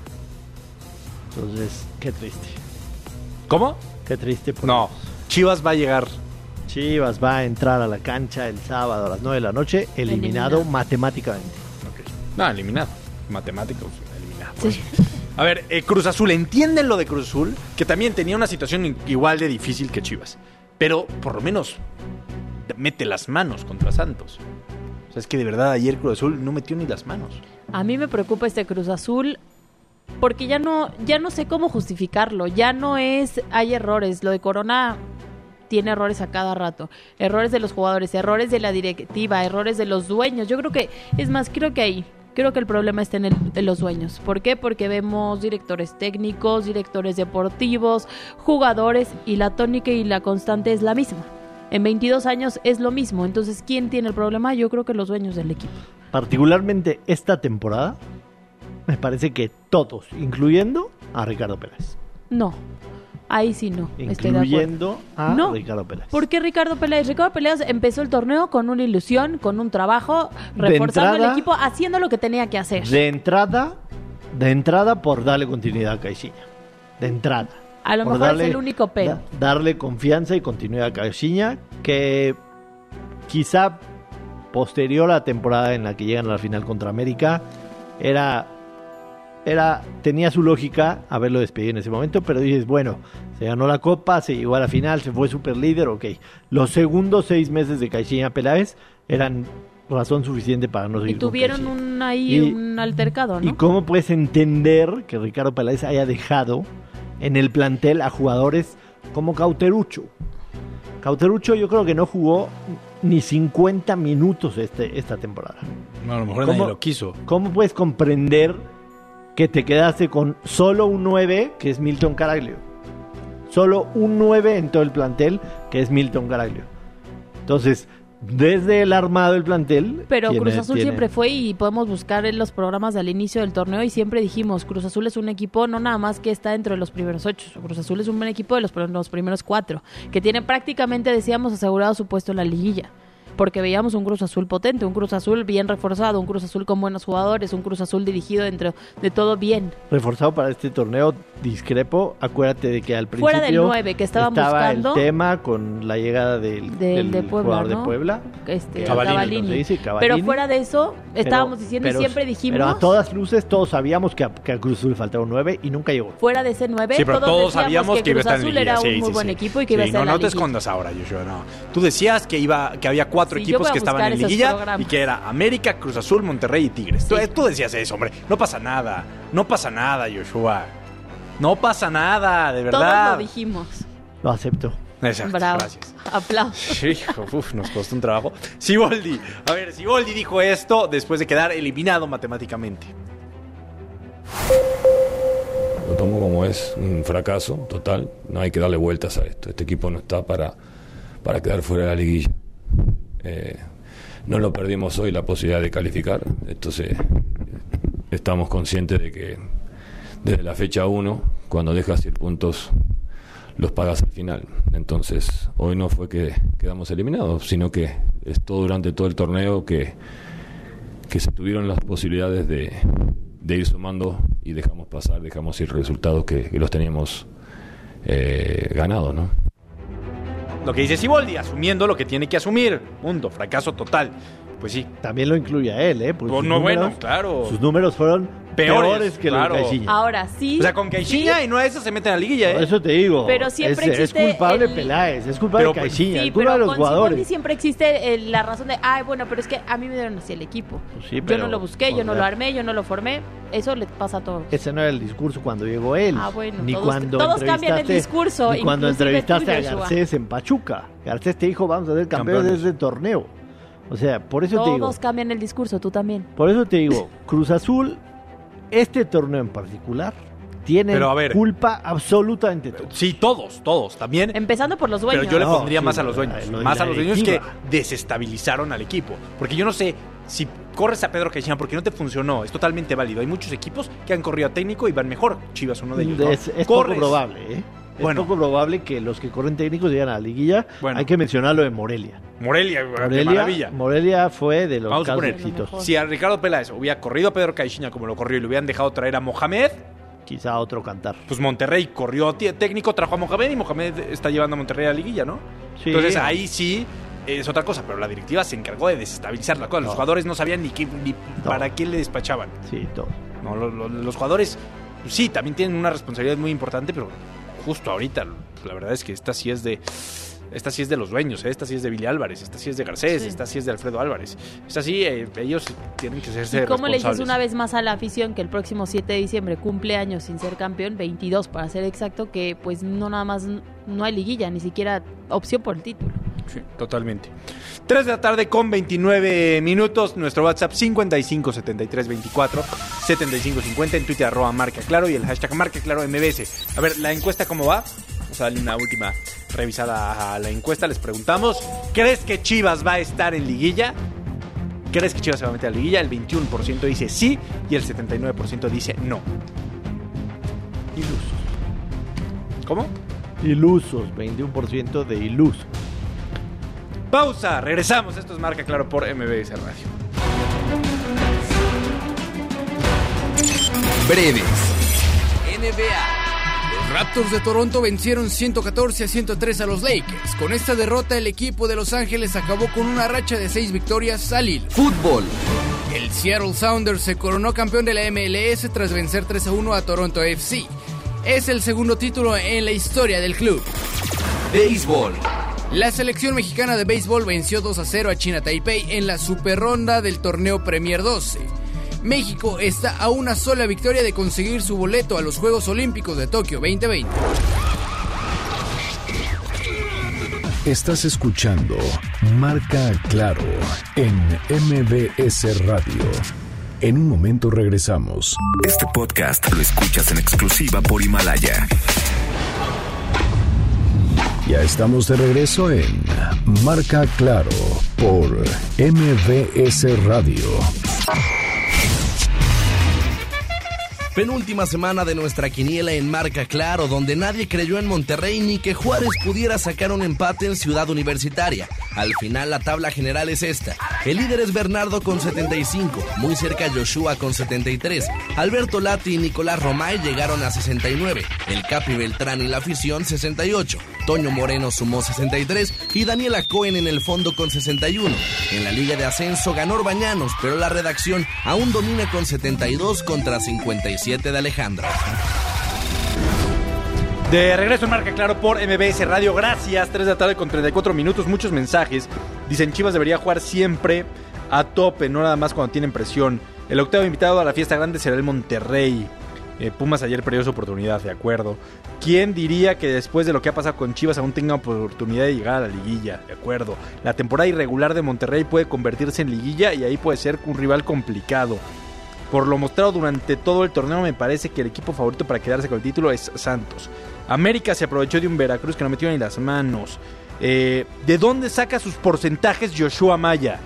Speaker 10: Entonces, qué triste.
Speaker 8: ¿Cómo?
Speaker 10: Qué triste. por
Speaker 8: No.
Speaker 10: ellos.
Speaker 8: Chivas va a llegar.
Speaker 10: Chivas va a entrar a la cancha el sábado a las nueve de la noche, eliminado,
Speaker 9: Eliminado.
Speaker 10: matemáticamente.
Speaker 8: Ok. No, eliminado. Matemáticos, eliminado.
Speaker 9: Sí.
Speaker 8: A ver, eh, Cruz Azul, ¿entienden lo de Cruz Azul? Que también tenía una situación i- igual de difícil que Chivas. Pero por lo menos mete las manos contra Santos. O sea, es que de verdad ayer Cruz Azul no metió ni las manos.
Speaker 9: A mí me preocupa este Cruz Azul porque ya no, ya no sé cómo justificarlo. Ya no es, hay errores. Lo de Corona tiene errores a cada rato. Errores de los jugadores, errores de la directiva, errores de los dueños. Yo creo que, es más, creo que ahí. Creo que el problema está en, el, en los dueños. ¿Por qué? Porque vemos directores técnicos, directores deportivos, jugadores y la tónica y la constante es la misma. En veintidós años es lo mismo. Entonces, ¿quién tiene el problema? Yo creo que los dueños del equipo.
Speaker 10: Particularmente esta temporada, me parece que todos, incluyendo a Ricardo Pérez.
Speaker 9: No, ahí sí no. Estoy de acuerdo.
Speaker 10: Incluyendo a
Speaker 9: No.
Speaker 10: Ricardo Pérez.
Speaker 9: ¿Por qué Ricardo Peláez? Ricardo Peláez empezó el torneo con una ilusión, con un trabajo,
Speaker 10: De
Speaker 9: reforzando
Speaker 10: entrada-
Speaker 9: el equipo, haciendo lo que tenía que hacer.
Speaker 10: De entrada, de entrada por darle continuidad a Caixinha. De entrada.
Speaker 9: A lo
Speaker 10: Por
Speaker 9: mejor
Speaker 10: darle-
Speaker 9: es el único pero.
Speaker 10: da- darle confianza y continuidad a Caixinha, que quizá posterior a la temporada en la que llegan a la final contra América, era, era tenía su lógica haberlo despedido en ese momento, pero dices, bueno, se ganó la Copa, se llegó a la final, se fue super líder, ok. Los segundos seis meses de Caixinha Peláez eran razón suficiente para no
Speaker 9: Y
Speaker 10: seguir con
Speaker 9: tuvieron
Speaker 10: Caixinha.
Speaker 9: un ahí
Speaker 10: Y-
Speaker 9: un altercado,
Speaker 10: ¿Y
Speaker 9: ¿no?
Speaker 10: cómo puedes entender que Ricardo Peláez haya dejado en el plantel a jugadores como Cauterucho? Cauterucho yo creo que no jugó ni cincuenta minutos este, esta temporada.
Speaker 8: No, a lo mejor
Speaker 10: ¿Cómo?
Speaker 8: nadie lo quiso.
Speaker 10: ¿Cómo puedes comprender que te quedaste con solo un nueve, que es Milton Caraglio? Solo un nueve en todo el plantel, que es Milton Caraglio. Entonces, desde el armado del plantel...
Speaker 9: Pero
Speaker 10: tiene-
Speaker 9: Cruz Azul
Speaker 10: tiene-
Speaker 9: siempre fue y podemos buscar en los programas al inicio del torneo y siempre dijimos, Cruz Azul es un equipo no nada más que está dentro de los primeros ocho, Cruz Azul es un buen equipo de los, los primeros cuatro, que tiene prácticamente, decíamos, asegurado su puesto en la liguilla. Porque veíamos un Cruz Azul potente, un Cruz Azul bien reforzado, un Cruz Azul con buenos jugadores, un Cruz Azul dirigido dentro de todo bien.
Speaker 10: Reforzado para este torneo, discrepo. Acuérdate de que al principio
Speaker 9: Fuera del nueve que estaban
Speaker 10: estaba
Speaker 9: buscando.
Speaker 10: el tema con la llegada del,
Speaker 9: Del
Speaker 10: del
Speaker 9: de Puebla,
Speaker 10: jugador
Speaker 9: ¿no?
Speaker 10: de Puebla.
Speaker 9: Este,
Speaker 8: Cavallini,
Speaker 9: Cavallini.
Speaker 10: lo que dice, Cavallini.
Speaker 9: Pero fuera de eso, estábamos
Speaker 10: Pero-
Speaker 9: diciendo
Speaker 10: pero-
Speaker 9: y siempre dijimos,
Speaker 10: Pero a todas luces todos sabíamos que a, que a Cruz Azul faltaba un nueve y nunca llegó.
Speaker 9: fuera de ese nueve,
Speaker 8: Sí, pero todos
Speaker 9: decíamos
Speaker 8: sabíamos que, iba a
Speaker 9: Cruz
Speaker 8: estar en
Speaker 9: Azul
Speaker 8: liguilla.
Speaker 9: era
Speaker 8: Sí,
Speaker 9: un muy
Speaker 8: sí,
Speaker 9: buen
Speaker 8: sí.
Speaker 9: equipo y que iba
Speaker 8: Sí,
Speaker 9: a estar
Speaker 8: no,
Speaker 9: en la
Speaker 8: no te
Speaker 9: liguilla.
Speaker 8: escondas ahora, Joshua, no. Tú decías que iba, que había cuatro
Speaker 9: Sí, yo
Speaker 8: equipos
Speaker 9: voy a
Speaker 8: que estaban
Speaker 9: buscar
Speaker 8: en
Speaker 9: esos
Speaker 8: liguilla
Speaker 9: programas.
Speaker 8: y que era América, Cruz Azul, Monterrey y Tigres.
Speaker 9: Sí.
Speaker 8: Tú, tú decías eso, hombre. No pasa nada. No pasa nada, Joshua. No pasa nada, de
Speaker 9: Todos
Speaker 8: verdad.
Speaker 9: lo dijimos.
Speaker 10: Lo acepto.
Speaker 8: Exacto,
Speaker 9: Bravo.
Speaker 8: gracias.
Speaker 9: Aplausos.
Speaker 8: Hijo, uf, nos costó un trabajo. Siboldi. A ver, Siboldi dijo esto después de quedar eliminado matemáticamente.
Speaker 4: lo tomo como es un fracaso total. No hay que darle vueltas a esto. Este equipo no está para, para quedar fuera de la liguilla. Eh, no lo perdimos hoy la posibilidad de calificar. Entonces estamos conscientes de que desde la fecha uno, cuando dejas ir puntos, los pagas al final. Entonces hoy no fue que quedamos eliminados, sino que es todo durante todo el torneo que, que se tuvieron las posibilidades de, de ir sumando y dejamos pasar, dejamos ir resultados que, que los teníamos eh, ganados, ¿no?
Speaker 8: Lo que dice Siboldi, asumiendo lo que tiene que asumir. Punto, fracaso total. Pues sí.
Speaker 10: También lo incluye a él, ¿eh? Porque
Speaker 8: pues
Speaker 10: sus
Speaker 8: no,
Speaker 10: números,
Speaker 8: bueno, claro.
Speaker 10: Sus números fueron peores, peores que
Speaker 8: claro.
Speaker 10: los de Caixinha.
Speaker 9: Ahora sí.
Speaker 8: O sea, con Caixinha
Speaker 9: sí.
Speaker 8: y no a eso se meten a la liguilla, ¿eh?
Speaker 10: Por eso te digo.
Speaker 9: Pero siempre
Speaker 10: es,
Speaker 9: existe
Speaker 10: es culpable
Speaker 9: el...
Speaker 10: Peláez, es culpable
Speaker 8: pero,
Speaker 10: de Caixinha,
Speaker 9: sí,
Speaker 10: es culpable de los
Speaker 9: con
Speaker 10: jugadores.
Speaker 9: Siboldi siempre existe el, la razón de, ay, bueno, pero es que a mí me dieron así el equipo.
Speaker 10: Pues sí,
Speaker 9: yo
Speaker 10: pero,
Speaker 9: no lo busqué, yo no lo armé, yo no lo formé. Eso le pasa a todos.
Speaker 10: Ese no era el discurso cuando llegó él.
Speaker 9: Ah, bueno,
Speaker 10: ni
Speaker 9: todos,
Speaker 10: cuando
Speaker 9: todos cambian el discurso.
Speaker 10: Ni cuando entrevistaste a
Speaker 9: Joshua.
Speaker 10: Garcés en Pachuca. Garcés te dijo, vamos a ser campeones, campeones de ese torneo. O sea, por eso
Speaker 9: todos
Speaker 10: te digo.
Speaker 9: Todos cambian el discurso, tú también.
Speaker 10: Por eso te digo, Cruz Azul, este torneo en particular, tiene
Speaker 8: pero, a ver,
Speaker 10: culpa absolutamente todos.
Speaker 8: Sí, todos, todos, también.
Speaker 9: Empezando por los dueños.
Speaker 8: Pero yo le
Speaker 10: no,
Speaker 8: pondría
Speaker 10: sí,
Speaker 8: más a los dueños.
Speaker 10: la,
Speaker 8: más
Speaker 10: la
Speaker 8: a los dueños que
Speaker 10: directiva.
Speaker 8: desestabilizaron al equipo. Porque yo no sé, si corres a Pedro Caixinha porque no te funcionó, es totalmente válido. Hay muchos equipos que han corrido a técnico y van mejor. Chivas uno de ellos, ¿no?
Speaker 10: Es, es poco probable, ¿eh? Es
Speaker 8: bueno.
Speaker 10: poco probable que los que corren técnicos lleguen a la liguilla.
Speaker 8: Bueno.
Speaker 10: Hay que mencionar lo de Morelia.
Speaker 8: Morelia,
Speaker 10: Morelia,
Speaker 8: de maravilla.
Speaker 10: Morelia fue de los
Speaker 8: Vamos
Speaker 10: casos
Speaker 8: a poner,
Speaker 10: exitosos.
Speaker 8: si a Ricardo Peláez hubiera corrido a Pedro Caixinha como lo corrió y le hubieran dejado traer a Mohamed,
Speaker 10: quizá otro cantar.
Speaker 8: Pues Monterrey corrió t- técnico, trajo a Mohamed y Mohamed está llevando a Monterrey a la liguilla, ¿no?
Speaker 10: Sí.
Speaker 8: Entonces ahí sí es otra cosa, pero la directiva se encargó de desestabilizar la cosa. Los
Speaker 10: no.
Speaker 8: jugadores no sabían ni, qué, ni no. para qué le despachaban.
Speaker 10: Sí, todo.
Speaker 8: No, lo, lo, los jugadores sí también tienen una responsabilidad muy importante, pero justo ahorita la verdad es que esta sí es de esta sí es de los dueños, ¿eh? Esta sí es de Billy Álvarez, esta sí es de Garcés, sí. esta sí es de Alfredo Álvarez. Esta sí, eh, ellos tienen que serse responsables.
Speaker 9: ¿Cómo le dices una vez más a la afición que el próximo siete de diciembre cumple años sin ser campeón, veintidós para ser exacto, que pues no nada más no hay liguilla, ni siquiera opción por el título?
Speaker 8: Sí, totalmente. tres de la tarde con veintinueve minutos. Nuestro WhatsApp cincuenta y cinco setenta y tres veinticuatro setenta y cinco cincuenta. En Twitter arroba Marca Claro y el hashtag Marca Claro M B S. A ver, ¿la encuesta cómo va? Vamos a darle una última revisada a la encuesta. Les preguntamos, ¿crees que Chivas va a estar en liguilla? ¿Crees que Chivas se va a meter a la liguilla? El veintiuno por ciento dice sí y el setenta y nueve por ciento dice no.
Speaker 10: Ilusos.
Speaker 8: ¿Cómo?
Speaker 10: Ilusos, veintiuno por ciento de ilusos.
Speaker 8: Pausa, regresamos. Esto es Marca Claro por M B S Radio.
Speaker 11: Breves. N B A. Los Raptors de Toronto vencieron ciento catorce a ciento tres a los Lakers. Con esta derrota, el equipo de Los Ángeles acabó con una racha de seis victorias al hilo. Fútbol. El Seattle Sounders se coronó campeón de la M L S tras vencer tres a uno a Toronto F C. Es el segundo título en la historia del club. Béisbol. La selección mexicana de béisbol venció dos a cero a China Taipei en la superronda del torneo Premier doce. México está a una sola victoria de conseguir su boleto a los Juegos Olímpicos de Tokio veinte veinte.
Speaker 2: Estás escuchando Marca Claro en M B S Radio. En un momento regresamos.
Speaker 1: Este podcast lo escuchas en exclusiva por Himalaya.
Speaker 2: Ya estamos de regreso en Marca Claro por M B S Radio.
Speaker 3: Penúltima semana de nuestra quiniela en Marca Claro, donde nadie creyó en Monterrey ni que Juárez pudiera sacar un empate en Ciudad Universitaria. Al final la tabla general es esta. El líder es Bernardo con setenta y cinco, muy cerca Joshua con setenta y tres. Alberto Lati y Nicolás Romay llegaron a sesenta y nueve. El Capi Beltrán y la afición sesenta y ocho. Toño Moreno sumó sesenta y tres y Daniela Cohen en el fondo con sesenta y uno. En la Liga de Ascenso ganó Orbañanos, pero la redacción aún domina con setenta y dos contra cincuenta y siete de Alejandro.
Speaker 8: De regreso en Marca Claro por M B S Radio. Gracias. tres de la tarde con treinta y cuatro minutos. Muchos mensajes. Dicen Chivas debería jugar siempre a tope, no nada más cuando tienen presión. El octavo invitado a la fiesta grande será el Monterrey. Eh, Pumas ayer perdió su oportunidad, de acuerdo. ¿Quién diría que después de lo que ha pasado con Chivas aún tenga oportunidad de llegar a la liguilla? De acuerdo. La temporada irregular de Monterrey puede convertirse en liguilla y ahí puede ser un rival complicado. Por lo mostrado durante todo el torneo, me parece que el equipo favorito para quedarse con el título es Santos. América se aprovechó de un Veracruz que no metió ni las manos. Eh, ¿De dónde saca sus porcentajes Joshua Maya?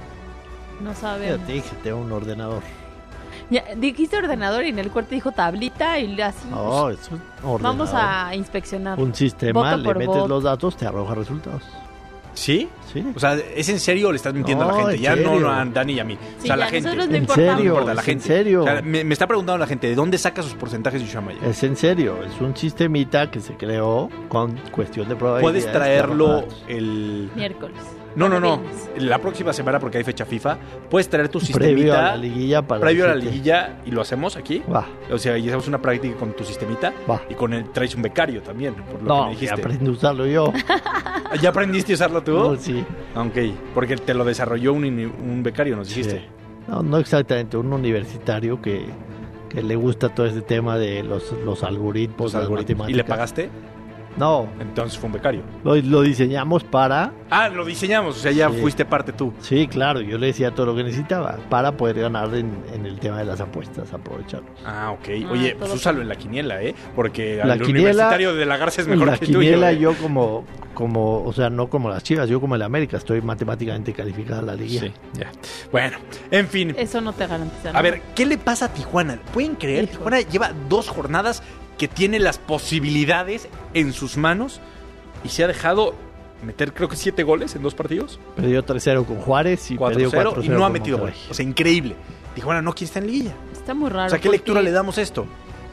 Speaker 9: No sabemos.
Speaker 10: Ya te dije, tengo un ordenador.
Speaker 9: Ya, dijiste ordenador y en el corte dijo tablita y así.
Speaker 10: No, es un ordenador.
Speaker 9: Vamos a inspeccionar.
Speaker 10: Un sistema,
Speaker 9: Voto
Speaker 10: le
Speaker 9: por
Speaker 10: metes
Speaker 9: voto.
Speaker 10: los datos, te arroja resultados.
Speaker 8: ¿Sí?
Speaker 10: Sí.
Speaker 8: O sea, ¿es en serio o le estás mintiendo
Speaker 10: No,
Speaker 8: a la gente?
Speaker 10: en
Speaker 8: Ya no,
Speaker 10: serio.
Speaker 8: no a Dani y a mí.
Speaker 9: Sí,
Speaker 8: o sea,
Speaker 9: ya
Speaker 8: la gente.
Speaker 9: nosotros no
Speaker 10: En
Speaker 9: importamos.
Speaker 10: serio,
Speaker 8: No importa, la
Speaker 10: es
Speaker 8: gente.
Speaker 10: en serio.
Speaker 8: O sea, me, me está preguntando la gente, ¿de dónde saca sus porcentajes Joshua Maya?
Speaker 10: Es en serio, es un sistemita que se creó con cuestión de probabilidades.
Speaker 8: Puedes traerlo
Speaker 10: arrojadas.
Speaker 8: el...
Speaker 9: Miércoles.
Speaker 8: No, no,
Speaker 9: Bueno,
Speaker 8: no.
Speaker 9: viernes.
Speaker 8: La próxima semana, porque hay fecha FIFA, puedes traer tu
Speaker 10: Previo
Speaker 8: sistemita.
Speaker 10: a la liguilla para
Speaker 8: previo a la
Speaker 10: decirte.
Speaker 8: liguilla y lo hacemos aquí.
Speaker 10: Va,
Speaker 8: O sea, y hacemos una práctica con tu sistemita.
Speaker 10: va.
Speaker 8: Y con el traes un becario también, por lo que me
Speaker 10: No, ya
Speaker 8: dijiste.
Speaker 10: aprendí a usarlo yo.
Speaker 8: ¿Ya aprendiste a usarlo tú?
Speaker 10: No, sí.
Speaker 8: Ok, porque te lo desarrolló un, un becario, nos dijiste.
Speaker 10: Sí. No, no exactamente, un universitario que, que le gusta todo este tema de los, los algoritmos,
Speaker 8: Pues,
Speaker 10: las
Speaker 8: algoritmos. ¿Y
Speaker 10: matemáticas.
Speaker 8: le pagaste?
Speaker 10: No,
Speaker 8: Entonces fue un becario.
Speaker 10: lo, lo diseñamos para...
Speaker 8: Ah, lo diseñamos, o sea, ya
Speaker 10: Sí.
Speaker 8: fuiste parte tú.
Speaker 10: Sí, claro, yo le decía todo lo que necesitaba para poder ganar en, en el tema de las apuestas, aprovecharlos.
Speaker 8: Ah, ok.
Speaker 9: Ah,
Speaker 8: Oye,
Speaker 9: todo
Speaker 8: pues
Speaker 9: bien.
Speaker 8: úsalo en la quiniela, ¿eh? Porque
Speaker 10: La
Speaker 8: el
Speaker 10: quiniela-
Speaker 8: universitario de la Garza es mejor
Speaker 10: la
Speaker 8: que el tuyo.
Speaker 10: quiniela
Speaker 8: ¿eh?
Speaker 10: yo como, como, o sea, no como las Chivas, yo como el América, estoy matemáticamente calificada a la liga.
Speaker 8: Sí, ya. Bueno, en fin.
Speaker 9: Eso no te garantiza
Speaker 8: A
Speaker 9: nada.
Speaker 8: ver, ¿qué le pasa a Tijuana? ¿Pueden creer?
Speaker 9: Hijo.
Speaker 8: Tijuana lleva dos jornadas que tiene las posibilidades en sus manos y se ha dejado meter creo que siete goles en dos partidos.
Speaker 10: Perdió tres cero con Juárez y
Speaker 8: cuatro
Speaker 10: perdió
Speaker 8: cero
Speaker 10: cuatro
Speaker 8: y
Speaker 10: cero
Speaker 8: no ha
Speaker 10: con
Speaker 8: metido
Speaker 10: Monterrey.
Speaker 8: gol. O sea, increíble. Tijuana no quiere estar en liguilla.
Speaker 9: Está muy raro.
Speaker 8: O sea, ¿qué
Speaker 9: porque,
Speaker 8: lectura le damos a esto?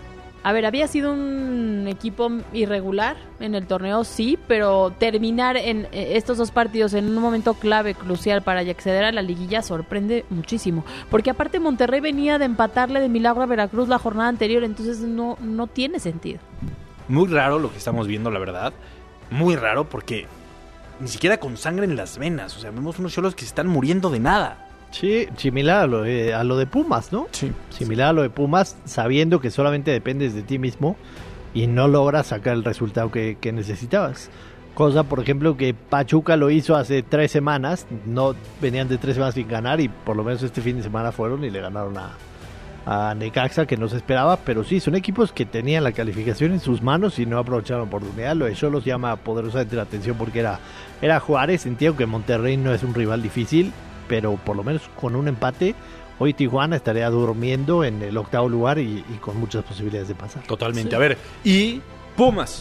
Speaker 9: A ver, había sido un equipo irregular en el torneo, sí, pero terminar en eh, estos dos partidos en un momento clave, crucial para acceder a la liguilla sorprende muchísimo. Porque aparte Monterrey venía de empatarle de milagro a Veracruz la jornada anterior, entonces no, no tiene sentido.
Speaker 8: Muy raro lo que estamos viendo, la verdad. Muy raro porque ni siquiera con sangre en las venas. O sea, vemos unos cholos que se están muriendo de nada.
Speaker 10: Sí, similar a lo, de, a lo de Pumas, ¿no?
Speaker 8: Sí.
Speaker 10: Similar a lo de Pumas, sabiendo que solamente dependes de ti mismo y no logras sacar el resultado que, que necesitabas. Cosa, por ejemplo, que Pachuca lo hizo hace tres semanas, no venían de tres semanas sin ganar y por lo menos este fin de semana fueron y le ganaron a, a Necaxa, que no se esperaba, pero sí, son equipos que tenían la calificación en sus manos y no aprovecharon la oportunidad. Lo de Xolos llama poderosamente la atención porque era, era Juárez, entiendo que Monterrey no es un rival difícil, pero por lo menos con un empate, hoy Tijuana estaría durmiendo en el octavo lugar y, y con muchas posibilidades de pasar.
Speaker 8: Totalmente.
Speaker 9: Sí.
Speaker 8: A ver, y Pumas.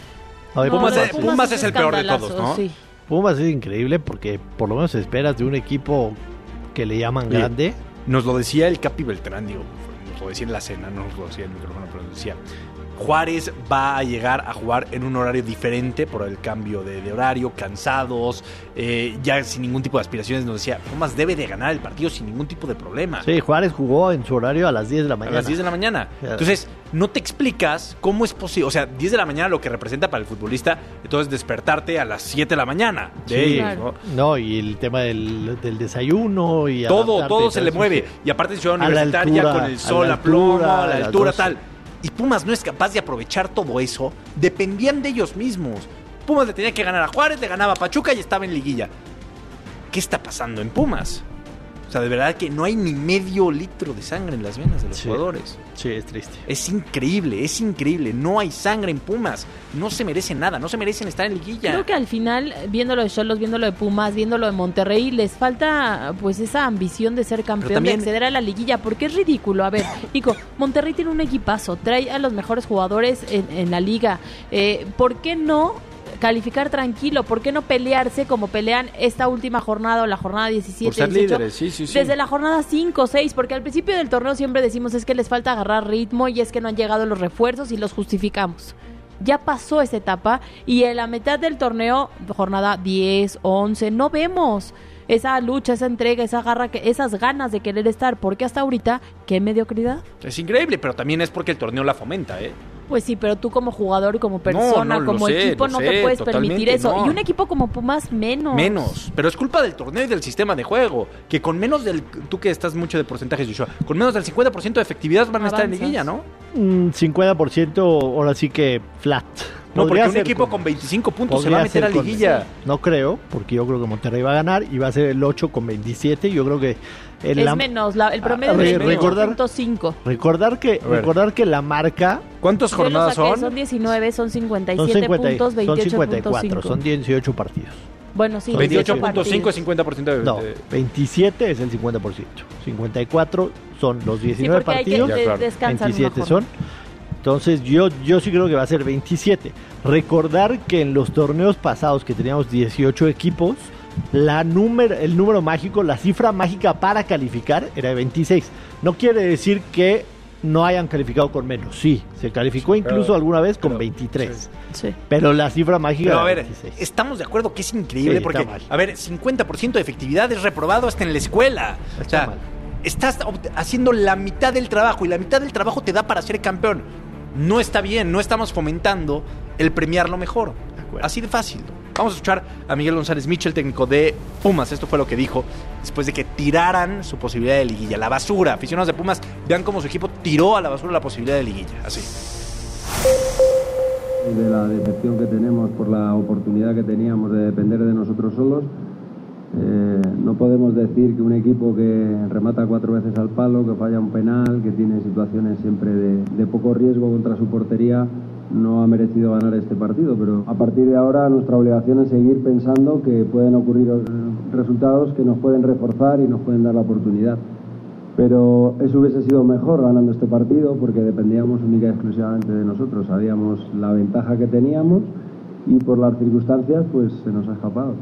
Speaker 10: A ver,
Speaker 9: No,
Speaker 8: Pumas
Speaker 9: lo de
Speaker 8: es- Pumas es el peor de
Speaker 9: escandalazo,
Speaker 8: todos, ¿no?
Speaker 9: Sí.
Speaker 10: Pumas es increíble porque por lo menos esperas de un equipo que le llaman
Speaker 8: Oye,
Speaker 10: grande.
Speaker 8: Nos lo decía el Capi Beltrán, digo, nos lo decía en la cena, no nos lo decía en el micrófono, pero nos decía, Juárez va a llegar a jugar en un horario diferente por el cambio de, de horario, cansados, eh, ya sin ningún tipo de aspiraciones. Nos decía, Pumas debe de ganar el partido sin ningún tipo de problema.
Speaker 10: Sí, Juárez jugó en su horario a las diez de la
Speaker 8: A
Speaker 10: mañana.
Speaker 8: las diez de la mañana.
Speaker 10: Ya.
Speaker 8: Entonces, no te explicas cómo es posible. O sea, diez de la mañana lo que representa para el futbolista, entonces despertarte a las siete de la mañana.
Speaker 10: Sí,
Speaker 8: De-
Speaker 9: claro.
Speaker 8: ¿no?
Speaker 10: No, y el tema del, del desayuno y
Speaker 8: Todo,
Speaker 10: adaptarte
Speaker 8: todo
Speaker 10: y
Speaker 8: se
Speaker 10: todo
Speaker 8: le
Speaker 10: eso,
Speaker 8: mueve.
Speaker 10: sí.
Speaker 8: Y aparte en Ciudad
Speaker 10: A la
Speaker 8: Universitaria
Speaker 10: altura,
Speaker 8: con el
Speaker 10: a
Speaker 8: sol,
Speaker 10: la
Speaker 8: a plomo,
Speaker 10: altura,
Speaker 8: a la
Speaker 10: a las
Speaker 8: altura,
Speaker 10: doce.
Speaker 8: tal. Y Pumas no es capaz de aprovechar todo eso. Dependían de ellos mismos. Pumas le tenía que ganar a Juárez, le ganaba a Pachuca y estaba en liguilla. ¿Qué está pasando en Pumas? O sea, de verdad que no hay ni medio litro de sangre en las venas de los
Speaker 10: Sí.
Speaker 8: jugadores.
Speaker 10: Sí, es triste.
Speaker 8: Es increíble, es increíble. No hay sangre en Pumas. No se merecen nada, no se merecen estar en liguilla.
Speaker 9: Creo que al final, viéndolo de Xolos, viéndolo de Pumas, viéndolo de Monterrey, les falta pues esa ambición de ser campeón,
Speaker 8: también-
Speaker 9: de acceder a la liguilla, porque es ridículo. A ver, Nico, Monterrey tiene un equipazo, trae a los mejores jugadores en, en la liga. Eh, ¿Por qué no calificar tranquilo? ¿Por qué no pelearse como pelean esta última jornada o la jornada diecisiete,
Speaker 8: Por ser
Speaker 9: dieciocho?
Speaker 8: líderes, sí, sí, sí.
Speaker 9: Desde la jornada cinco o seis, porque al principio del torneo siempre decimos es que les falta agarrar ritmo y es que no han llegado los refuerzos y los justificamos. Ya pasó esa etapa y en la mitad del torneo, jornada diez, once, no vemos esa lucha, esa entrega, esa garra, que, esas ganas de querer estar, porque hasta ahorita, qué mediocridad.
Speaker 8: Es increíble, pero también es porque el torneo la fomenta, ¿eh?
Speaker 9: Pues sí, pero tú como jugador, como persona,
Speaker 8: no, lo
Speaker 9: como
Speaker 8: sé,
Speaker 9: equipo,
Speaker 8: lo
Speaker 9: no
Speaker 8: sé,
Speaker 9: te puedes permitir
Speaker 8: totalmente,
Speaker 9: eso.
Speaker 8: no.
Speaker 9: Y un equipo como Pumas, menos.
Speaker 8: Menos, pero es culpa del torneo y del sistema de juego, que con menos del, tú que estás mucho de porcentajes, Joshua, con menos del cincuenta por ciento de efectividad van a estar en
Speaker 9: Avanzas.
Speaker 8: liguilla, ¿no?
Speaker 10: Un cincuenta por ciento ahora sí que flat.
Speaker 8: No,
Speaker 10: Podría
Speaker 8: porque un
Speaker 10: ser
Speaker 8: equipo
Speaker 10: con-
Speaker 8: con veinticinco puntos se
Speaker 10: podría
Speaker 8: va a meter
Speaker 10: ser
Speaker 8: a
Speaker 10: con-
Speaker 8: liguilla.
Speaker 10: No creo, porque yo creo que Monterrey va a ganar y va a ser el ocho con veintisiete. Yo creo que El,
Speaker 9: es
Speaker 10: la,
Speaker 9: menos, la, el promedio
Speaker 10: a,
Speaker 9: es
Speaker 10: re, recordar,
Speaker 9: punto cinco.
Speaker 10: Recordar que, recordar que la marca...
Speaker 8: ¿Cuántas jornadas son?
Speaker 9: Son diecinueve, son cincuenta y siete
Speaker 10: son cincuenta,
Speaker 9: puntos, veintiocho
Speaker 10: son cincuenta y cuatro,
Speaker 9: punto cinco.
Speaker 10: son dieciocho partidos.
Speaker 9: Bueno, sí.
Speaker 8: veintiocho punto cinco es cincuenta por ciento de...
Speaker 10: No, veintisiete es el cincuenta por ciento. cincuenta y cuatro son los diecinueve
Speaker 9: sí,
Speaker 10: partidos,
Speaker 9: hay que de,
Speaker 10: veintisiete son. Entonces yo, yo sí creo que va a ser veintisiete. Recordar que en los torneos pasados que teníamos dieciocho equipos, la número, el número mágico, la cifra mágica para calificar era de veintiséis. No quiere decir que no hayan calificado con menos. Sí, se calificó incluso pero, alguna vez con pero, veintitrés. Sí. Sí. Pero la cifra mágica
Speaker 8: pero, a ver,
Speaker 10: era veintiséis.
Speaker 8: Estamos de acuerdo que es increíble
Speaker 10: sí,
Speaker 8: porque, a ver, cincuenta por ciento de efectividad es reprobado hasta en la escuela. Está o sea, mal. Estás haciendo la mitad del trabajo y la mitad del trabajo te da para ser campeón. No está bien, no estamos fomentando el premiar lo mejor. De Así de fácil. Vamos a escuchar a Miguel González Mitchell, técnico de Pumas. Esto fue lo que dijo después de que tiraran su posibilidad de liguilla. La basura. Aficionados de Pumas, vean cómo su equipo tiró a la basura la posibilidad de liguilla. Así.
Speaker 6: De la decepción que tenemos por la oportunidad que teníamos de depender de nosotros solos. Eh, no podemos decir que un equipo que remata cuatro veces al palo, que falla un penal, que tiene situaciones siempre de, de poco riesgo contra su portería, no ha merecido ganar este partido, pero a partir de ahora nuestra obligación es seguir pensando que pueden ocurrir resultados que nos pueden reforzar y nos pueden dar la oportunidad. Pero eso hubiese sido mejor ganando este partido porque dependíamos única y exclusivamente de nosotros, sabíamos la ventaja que teníamos y por las circunstancias pues se nos ha escapado.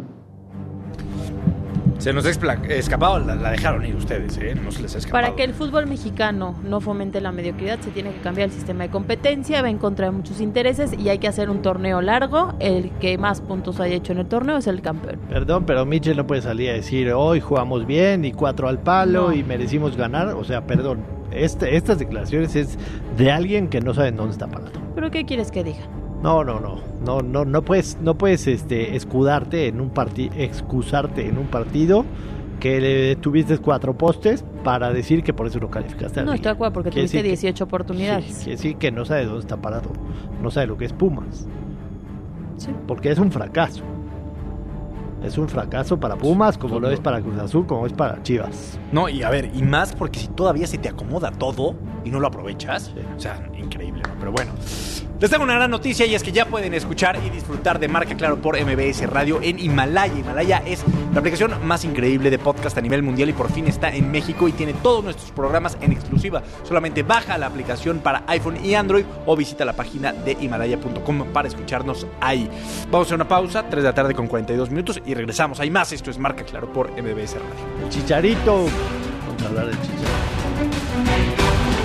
Speaker 8: Se nos ha escapado, la, la dejaron ir ustedes, ¿eh? No se les ha escapado.
Speaker 9: Para que el fútbol mexicano no fomente la mediocridad, se tiene que cambiar el sistema de competencia, va en contra de muchos intereses y hay que hacer un torneo largo. El que más puntos haya hecho en el torneo es el campeón.
Speaker 10: Perdón, pero Mitchell no puede salir a decir hoy jugamos bien y cuatro al palo no. y merecimos ganar. O sea, perdón, este, estas declaraciones es de alguien que no sabe dónde está parado.
Speaker 9: ¿Pero qué quieres que diga?
Speaker 10: No, no, no, no, no, no puedes, no puedes, este, escudarte en un partido, excusarte en un partido que le tuviste cuatro postes para decir que por eso no calificaste.
Speaker 9: No estoy de acuerdo porque quiere tuviste dieciocho que, oportunidades.
Speaker 10: Sí, quiere decir que no sabe dónde está parado, no sabe lo que es Pumas. Sí. Porque es un fracaso. Es un fracaso para Pumas, como lo es para Cruz Azul, como es para Chivas.
Speaker 8: No, y a ver, y más porque si todavía se te acomoda todo y no lo aprovechas, sí. O sea, increíble, ¿no? Pero bueno. Les tengo una gran noticia y es que ya pueden escuchar y disfrutar de Marca Claro por M B S Radio en Himalaya. Himalaya es la aplicación más increíble de podcast a nivel mundial y por fin está en México y tiene todos nuestros programas en exclusiva. Solamente baja la aplicación para iPhone y Android o visita la página de himalaya punto com para escucharnos ahí. Vamos a hacer una pausa, tres de la tarde con cuarenta y dos minutos y regresamos. Hay más, esto es Marca Claro por M B S Radio.
Speaker 10: El Chicharito. Vamos a hablar del Chicharito.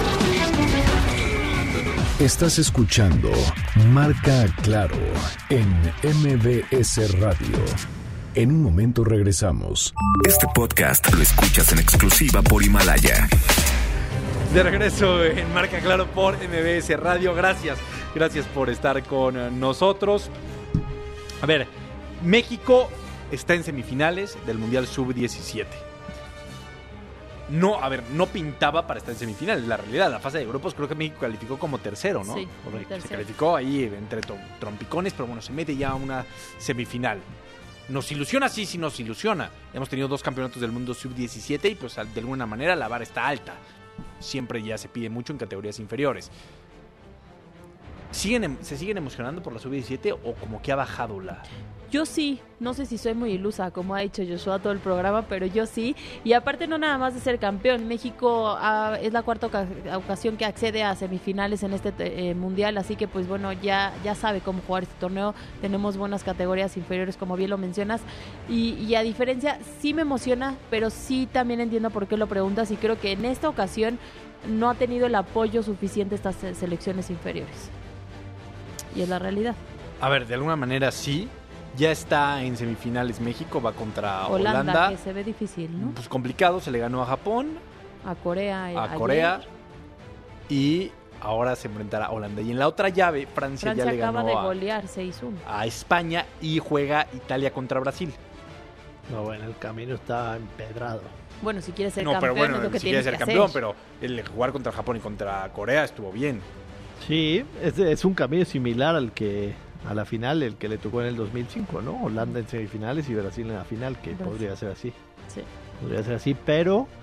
Speaker 2: Estás escuchando Marca Claro en M B S Radio. En un momento regresamos.
Speaker 1: Este podcast lo escuchas en exclusiva por Himalaya.
Speaker 8: De regreso en Marca Claro por M B S Radio. Gracias, gracias por estar con nosotros. A ver, México está en semifinales del Mundial sub diecisiete. No, a ver, no pintaba para estar en semifinales. La realidad, la fase de grupos, creo que México calificó como tercero, ¿no?
Speaker 9: Sí,
Speaker 8: tercero. Se calificó ahí entre trompicones, pero bueno, se mete ya a una semifinal. ¿Nos ilusiona? Sí, sí nos ilusiona. Hemos tenido dos campeonatos del mundo sub diecisiete y pues de alguna manera la vara está alta. Siempre ya se pide mucho en categorías inferiores. ¿Siguen, ¿Se siguen emocionando por la sub diecisiete o como que ha bajado la...?
Speaker 9: Yo sí, no sé si soy muy ilusa, como ha dicho Joshua todo el programa, pero yo sí. Y aparte no nada más de ser campeón, México uh, es la cuarta oca- ocasión que accede a semifinales en este eh, mundial, así que pues bueno, ya, ya sabe cómo jugar este torneo. Tenemos buenas categorías inferiores, como bien lo mencionas. Y, y a diferencia, sí me emociona, pero sí también entiendo por qué lo preguntas y creo que en esta ocasión no ha tenido el apoyo suficiente estas selecciones inferiores. Y es la realidad.
Speaker 8: A ver, de alguna manera sí. Ya está en semifinales México, va contra Holanda.
Speaker 9: Holanda, que se ve difícil, ¿no?
Speaker 8: Pues complicado, se le ganó a Japón.
Speaker 9: A Corea.
Speaker 8: A
Speaker 9: ayer.
Speaker 8: Corea. Y ahora se enfrentará a Holanda. Y en la otra llave, Francia,
Speaker 9: Francia
Speaker 8: ya le ganó
Speaker 9: acaba de
Speaker 8: a,
Speaker 9: golear seis uno.
Speaker 8: A España y juega Italia contra Brasil.
Speaker 10: No, bueno, el camino está empedrado.
Speaker 9: Bueno, si quieres ser
Speaker 8: no,
Speaker 9: campeón,
Speaker 8: pero bueno,
Speaker 9: es lo que
Speaker 8: si
Speaker 9: tienes
Speaker 8: quieres ser
Speaker 9: que
Speaker 8: campeón,
Speaker 9: hacer.
Speaker 8: pero el jugar contra Japón y contra Corea estuvo bien.
Speaker 10: Sí, es, es un camino similar al que... a la final, el que le tocó en el dos mil cinco, ¿no? Holanda en semifinales y Brasil en la final, que Brasil. podría ser así.
Speaker 9: Sí.
Speaker 10: Podría ser así, pero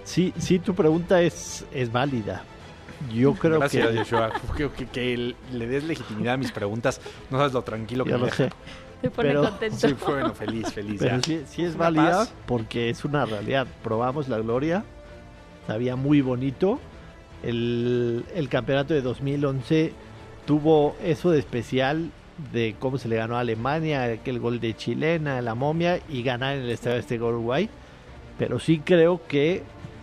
Speaker 10: Sí, sí, tu pregunta es, es válida. Yo creo
Speaker 8: Gracias,
Speaker 10: que...
Speaker 8: Joshua. Que, que, que le des legitimidad a mis preguntas. No sabes lo tranquilo que
Speaker 10: Ya
Speaker 8: me
Speaker 10: lo
Speaker 8: deja.
Speaker 10: sé.
Speaker 9: Se pone
Speaker 10: Pero-
Speaker 9: contento.
Speaker 8: Sí, fue bueno, feliz, feliz.
Speaker 10: Pero
Speaker 8: ya.
Speaker 10: sí, sí es
Speaker 8: Una
Speaker 10: válida
Speaker 8: paz.
Speaker 10: porque es una realidad. Probamos la gloria, sabía muy bonito. El, el campeonato de dos mil once tuvo eso de especial de cómo se le ganó a Alemania, aquel gol de Chilena, la momia, y ganar en el Estadio Azteca Uruguay. Pero sí creo que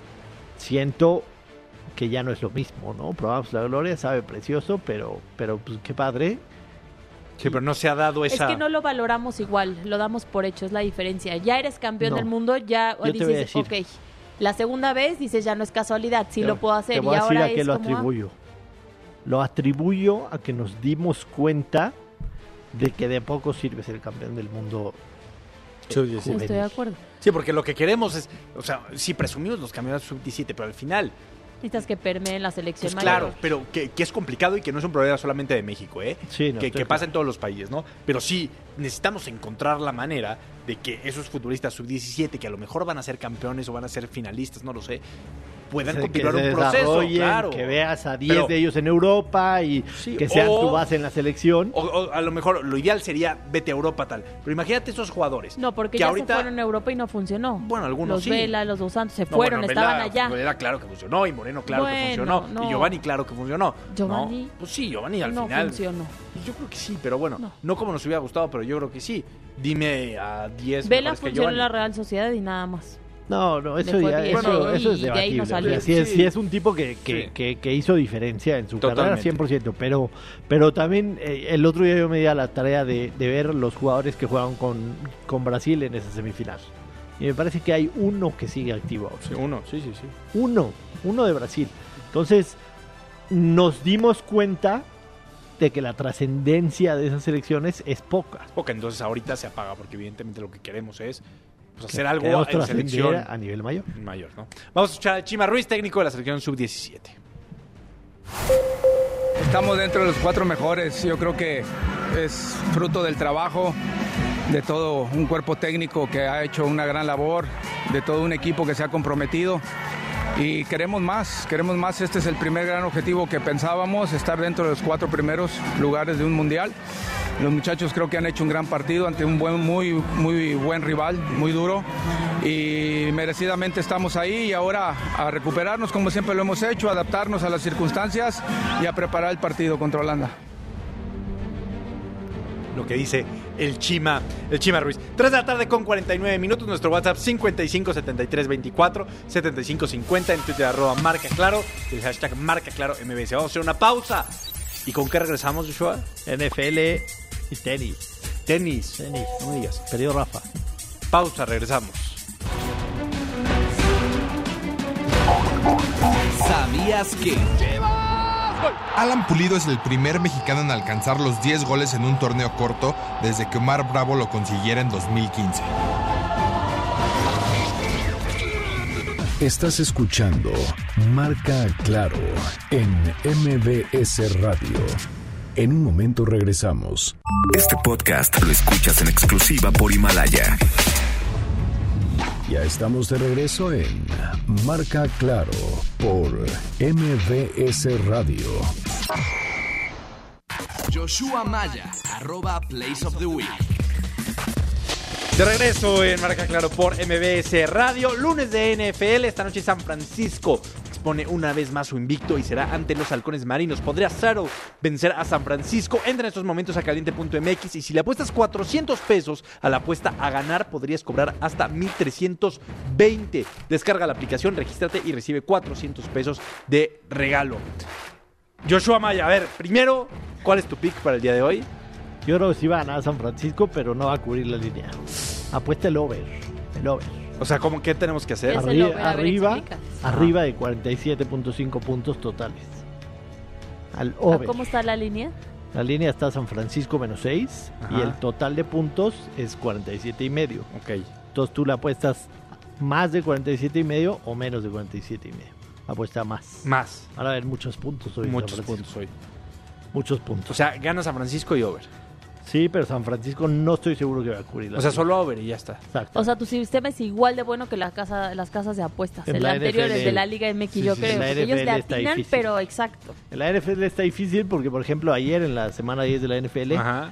Speaker 10: siento que ya no es lo mismo, ¿no? Probamos la gloria, sabe precioso, pero, pero pues qué padre.
Speaker 8: Sí, pero no se ha dado esa...
Speaker 9: Es que no lo valoramos igual, lo damos por hecho, es la diferencia. Ya eres campeón
Speaker 10: No.
Speaker 9: del mundo, ya
Speaker 10: Yo te voy a
Speaker 9: dices,
Speaker 10: decir.
Speaker 9: ok. La segunda vez dices, ya no es casualidad, sí
Speaker 10: Te-
Speaker 9: lo puedo hacer.
Speaker 10: Te voy
Speaker 9: Y
Speaker 10: a decir
Speaker 9: ahora
Speaker 10: a qué
Speaker 9: es
Speaker 10: lo
Speaker 9: como, ah,
Speaker 10: atribuyo. Lo atribuyo a que nos dimos cuenta de que de poco sirve ser campeón del mundo.
Speaker 8: Sí, sí, sí.
Speaker 10: juvenil.
Speaker 9: estoy de acuerdo.
Speaker 8: Sí, porque lo que queremos es... O sea, sí presumimos los campeonatos sub diecisiete, pero al final...
Speaker 9: Necesitas que permee en la selección
Speaker 8: Pues
Speaker 9: mayor.
Speaker 8: claro, pero que, que es complicado y que no es un problema solamente de México, ¿eh?
Speaker 10: Sí, no,
Speaker 8: que
Speaker 10: estoy
Speaker 8: que pasa en todos los países, ¿no? Pero sí, necesitamos encontrar la manera de que esos futbolistas sub diecisiete, que a lo mejor van a ser campeones o van a ser finalistas, no lo sé, puedan
Speaker 10: Que
Speaker 8: continuar
Speaker 10: se
Speaker 8: un proceso,
Speaker 10: desarrollen,
Speaker 8: claro.
Speaker 10: que veas a diez
Speaker 8: Pero-
Speaker 10: de ellos en Europa y
Speaker 8: Sí,
Speaker 10: que sean
Speaker 8: o-
Speaker 10: tu base en la selección.
Speaker 8: O, o a lo mejor lo ideal sería vete a Europa tal. Pero imagínate esos jugadores.
Speaker 9: No, porque
Speaker 8: que
Speaker 9: ya
Speaker 8: ahorita,
Speaker 9: se fueron a Europa y no funcionó.
Speaker 8: Bueno, algunos
Speaker 9: los
Speaker 8: sí.
Speaker 9: Vela, los Dos Santos se
Speaker 8: No,
Speaker 9: fueron,
Speaker 8: bueno,
Speaker 9: estaban
Speaker 8: Vela-
Speaker 9: allá.
Speaker 8: Vela claro que funcionó y Moreno claro que
Speaker 9: Bueno,
Speaker 8: funcionó.
Speaker 9: no.
Speaker 8: Y Giovanni claro que funcionó.
Speaker 9: Giovanni
Speaker 8: ¿no? Pues sí, Giovanni al
Speaker 9: no
Speaker 8: final.
Speaker 9: funcionó.
Speaker 8: Yo creo que sí, pero bueno,
Speaker 9: No.
Speaker 8: no. como nos hubiera gustado, pero yo creo que sí. Dime a diez
Speaker 9: Vela
Speaker 8: mejores que
Speaker 9: funcionó en
Speaker 8: Giovanni.
Speaker 9: la Real Sociedad y nada más.
Speaker 10: No, no, eso
Speaker 9: Le fue
Speaker 10: ya
Speaker 9: bien.
Speaker 10: eso,
Speaker 8: Bueno,
Speaker 10: eso es
Speaker 9: y de ahí
Speaker 10: debatible.
Speaker 9: no
Speaker 10: O sea,
Speaker 9: salió.
Speaker 10: sí, es,
Speaker 8: Sí.
Speaker 10: sí es un tipo que, que,
Speaker 8: Sí.
Speaker 10: que, que hizo diferencia en su carrera,
Speaker 8: Totalmente.
Speaker 10: cien por ciento. Pero, pero también eh, el otro día yo me di a la tarea de, de ver los jugadores que jugaron con, con Brasil en esa semifinal. Y me parece que hay uno que sigue activo ahora.
Speaker 8: Sí, uno, sí, sí, sí.
Speaker 10: Uno, uno de Brasil. Entonces, nos dimos cuenta de que la trascendencia de esas selecciones es poca.
Speaker 8: Ok, entonces ahorita se apaga porque evidentemente lo que queremos es pues, hacer
Speaker 10: Que
Speaker 8: algo
Speaker 10: queremos
Speaker 8: en selección
Speaker 10: trascender a nivel mayor.
Speaker 8: mayor, ¿no? Vamos a escuchar a Chima Ruiz, técnico de la selección sub diecisiete.
Speaker 12: Estamos dentro de los cuatro mejores. Yo creo que es fruto del trabajo de todo un cuerpo técnico que ha hecho una gran labor, de todo un equipo que se ha comprometido. Y queremos más, queremos más. Este es el primer gran objetivo que pensábamos, estar dentro de los cuatro primeros lugares de un mundial. Los muchachos creo que han hecho un gran partido ante un buen, muy, muy buen rival, muy duro. Y merecidamente estamos ahí y ahora a recuperarnos como siempre lo hemos hecho, adaptarnos a las circunstancias y a preparar el partido contra Holanda.
Speaker 8: Lo que dice el Chima, el Chima Ruiz. tres de la tarde con cuarenta y nueve minutos. Nuestro WhatsApp cincuenta y cinco setenta y tres veinticuatro setenta y cinco cincuenta. En Twitter arroba marca claro. El hashtag marca claro M B S. Vamos a hacer una pausa. ¿Y con qué regresamos, Joshua?
Speaker 10: N F L y tenis.
Speaker 8: Tenis.
Speaker 10: Tenis.
Speaker 8: No me digas.
Speaker 10: Perdió Rafa.
Speaker 8: Pausa, regresamos.
Speaker 3: ¿Sabías que?
Speaker 13: Alan Pulido es el primer mexicano en alcanzar los diez goles en un torneo corto desde que Omar Bravo lo consiguiera en dos mil quince.
Speaker 2: Estás escuchando Marca Claro en M V S Radio. En un momento regresamos.
Speaker 1: Este podcast lo escuchas en exclusiva por Himalaya.
Speaker 2: Ya estamos de regreso en Marca Claro por M V S Radio.
Speaker 3: Joshua Maya, arroba Place of the Week.
Speaker 8: De regreso en Marca Claro por M B S Radio. Lunes de N F L. Esta noche San Francisco expone una vez más su invicto y será ante los Halcones Marinos. ¿Podría Seattle vencer a San Francisco? Entra en estos momentos a caliente punto m x y si le apuestas cuatrocientos pesos a la apuesta a ganar, podrías cobrar hasta mil trescientos veinte. Descarga la aplicación, regístrate y recibe cuatrocientos pesos de regalo. Joshua Maya, a ver, primero, ¿cuál es tu pick para el día de hoy?
Speaker 10: Yo creo que sí va a ganar San Francisco, pero no va a cubrir la línea. Apuesta el over. El over.
Speaker 8: O sea, ¿cómo qué tenemos que hacer?
Speaker 9: Es el
Speaker 10: Arriba,
Speaker 9: over, a ver,
Speaker 10: arriba,
Speaker 9: explica.
Speaker 10: arriba de cuarenta y siete punto cinco puntos totales. Al
Speaker 9: ¿A
Speaker 10: over.
Speaker 9: ¿Cómo está la línea?
Speaker 10: La línea está San Francisco menos seis y
Speaker 8: Ajá.
Speaker 10: el total de puntos es cuarenta y siete y medio.
Speaker 8: Ok.
Speaker 10: Entonces tú le apuestas más de cuarenta y siete y medio o menos de cuarenta y siete y medio. Apuesta más.
Speaker 8: Más.
Speaker 10: Van a haber muchos puntos hoy. en
Speaker 8: Muchos
Speaker 10: San Francisco.
Speaker 8: puntos hoy.
Speaker 10: Muchos puntos.
Speaker 8: O sea, gana San Francisco y over.
Speaker 10: Sí, pero San Francisco no estoy seguro que va a cubrir.
Speaker 8: O sea, solo over y ya está.
Speaker 10: Exacto.
Speaker 9: O sea, tu sistema es igual de bueno que la casa, las casas de apuestas.
Speaker 10: En
Speaker 9: el
Speaker 10: la
Speaker 9: anterior
Speaker 10: N F L,
Speaker 9: es de la Liga M X,
Speaker 10: sí,
Speaker 9: yo
Speaker 10: sí,
Speaker 9: creo.
Speaker 10: en la
Speaker 9: Porque
Speaker 10: N F L
Speaker 9: ellos le
Speaker 10: está
Speaker 9: atinan,
Speaker 10: difícil.
Speaker 9: pero exacto.
Speaker 10: En la N F L está difícil porque, por ejemplo, ayer en la semana diez de la N F L,
Speaker 8: Ajá.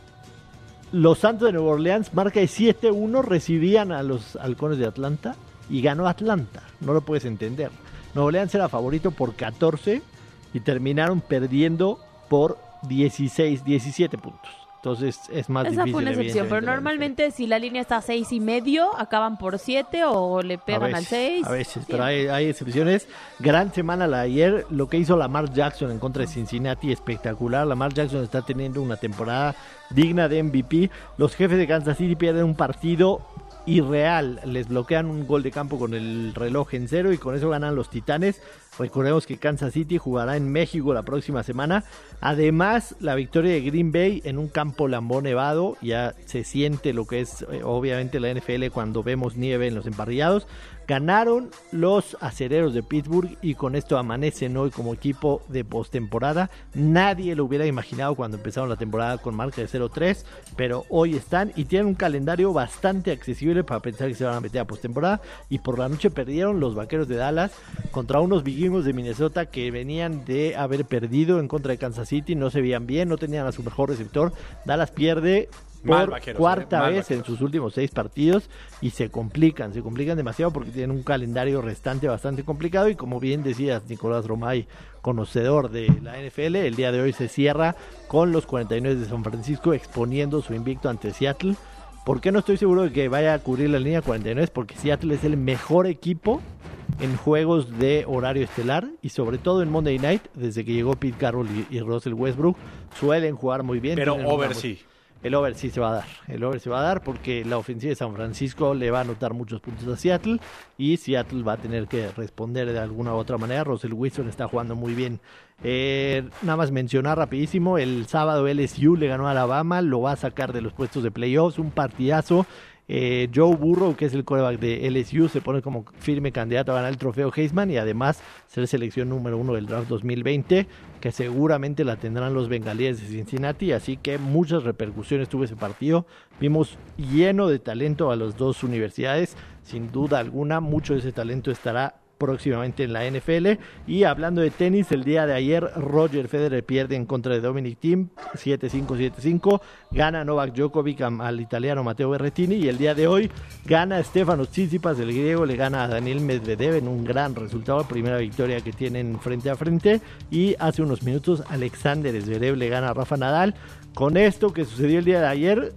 Speaker 10: los Santos de Nueva Orleans, marca de siete uno, recibían a los Halcones de Atlanta y ganó Atlanta. No lo puedes entender. Nueva Orleans era favorito por catorce y terminaron perdiendo por dieciséis, diecisiete puntos. Entonces es más
Speaker 9: Esa
Speaker 10: difícil.
Speaker 9: fue una excepción, pero normalmente si la línea está a seis y medio, acaban por siete o le pegan
Speaker 10: a
Speaker 9: al
Speaker 10: veces,
Speaker 9: seis.
Speaker 10: A veces, pero hay, hay excepciones. Gran semana la de ayer, lo que hizo Lamar Jackson en contra de Cincinnati, espectacular. Lamar Jackson está teniendo una temporada digna de M V P. Los Jefes de Kansas City pierden un partido irreal, les bloquean un gol de campo con el reloj en cero y con eso ganan los Titanes. Recordemos que Kansas City jugará en México la próxima semana. Además, la victoria de Green Bay en un campo Lambeau nevado, ya se siente lo que es eh, obviamente la N F L cuando vemos nieve en los emparrillados. Ganaron los Acereros de Pittsburgh y con esto amanecen hoy como equipo de postemporada. Nadie lo hubiera imaginado cuando empezaron la temporada con marca de cero tres, pero hoy están y tienen un calendario bastante accesible para pensar que se van a meter a postemporada. Y por la noche perdieron los Vaqueros de Dallas contra unos vikingos de Minnesota que venían de haber perdido en contra de Kansas City, no se veían bien, no tenían a su mejor receptor. Dallas pierde por
Speaker 8: vaqueros,
Speaker 10: cuarta
Speaker 8: eh, mal
Speaker 10: vez
Speaker 8: vaqueros.
Speaker 10: en sus últimos seis partidos y se complican, se complican demasiado porque tienen un calendario restante bastante complicado y como bien decías, Nicolás Romay, conocedor de la N F L, el día de hoy se cierra con los cuarenta y nueve de San Francisco exponiendo su invicto ante Seattle. ¿Por qué no estoy seguro de que vaya a cubrir la línea cuarenta y nueve? Porque Seattle es el mejor equipo en juegos de horario estelar y sobre todo en Monday Night, desde que llegó Pete Carroll y, y Russell Westbrook, suelen jugar muy bien.
Speaker 8: Pero
Speaker 10: Tienen
Speaker 8: over
Speaker 10: una-
Speaker 8: sí.
Speaker 10: El over sí se va a dar. El over se va a dar porque la ofensiva de San Francisco le va a anotar muchos puntos a Seattle y Seattle va a tener que responder de alguna u otra manera. Russell Wilson está jugando muy bien. Eh, nada más mencionar rapidísimo, el sábado L S U le ganó a Alabama, lo va a sacar de los puestos de playoffs, un partidazo. Eh, Joe Burrow, que es el quarterback de L S U, se pone como firme candidato a ganar el trofeo Heisman y además ser selección número uno del draft dos mil veinte, que seguramente la tendrán los bengalíes de Cincinnati, así que muchas repercusiones tuvo ese partido. Vimos lleno de talento a las dos universidades, sin duda alguna, mucho de ese talento estará próximamente en la N F L. Y hablando de tenis, el día de ayer Roger Federer pierde en contra de Dominic Thiem siete cinco, siete cinco, gana Novak Djokovic al italiano Matteo Berrettini y el día de hoy gana Stefanos Tsitsipas, el griego, le gana a Daniel Medvedev en un gran resultado, primera victoria que tienen frente a frente. Y hace unos minutos Alexander Zverev le gana a Rafa Nadal. Con esto que sucedió el día de ayer,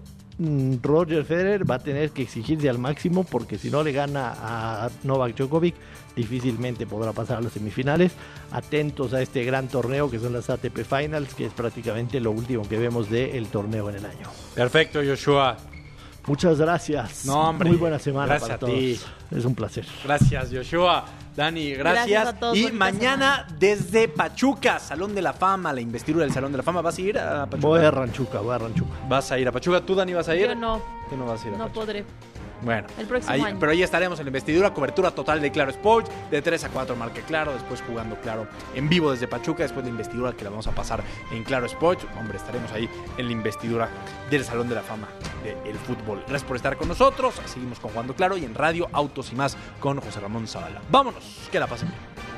Speaker 10: Roger Federer va a tener que exigirse al máximo porque si no le gana a Novak Djokovic difícilmente podrá pasar a las semifinales. Atentos a este gran torneo que son las A T P Finals, que es prácticamente lo último que vemos del torneo en el año.
Speaker 8: Perfecto, Joshua.
Speaker 10: Muchas gracias.
Speaker 8: No, hombre.
Speaker 10: Muy buena semana
Speaker 8: Gracias
Speaker 10: para
Speaker 8: a
Speaker 10: todos.
Speaker 8: ti.
Speaker 10: Es un placer.
Speaker 8: Gracias, Joshua. Dani, gracias.
Speaker 9: Gracias a todos,
Speaker 8: y
Speaker 9: bonita
Speaker 8: mañana desde Pachuca, Salón de la Fama, la investidura del Salón de la Fama. ¿Vas a ir a Pachuca?
Speaker 10: Voy a Ranchuca, voy a Ranchuca.
Speaker 8: Vas a ir a Pachuca. ¿Tú, Dani, vas a ir?
Speaker 9: Yo no,
Speaker 8: Tú no vas a ir a
Speaker 9: no
Speaker 8: Pachuca.
Speaker 9: podré.
Speaker 8: Bueno,
Speaker 9: El próximo
Speaker 8: ahí-
Speaker 9: año.
Speaker 8: pero ahí estaremos en la investidura, cobertura total de Claro Sports, de tres a cuatro marque Claro, después jugando Claro en vivo desde Pachuca, después la investidura que la vamos a pasar en Claro Sports. Hombre, estaremos ahí en la investidura del Salón de la Fama del fútbol. Gracias por estar con nosotros, seguimos con Jugando Claro y en Radio Autos y Más con José Ramón Zavala. Vámonos, que la pasen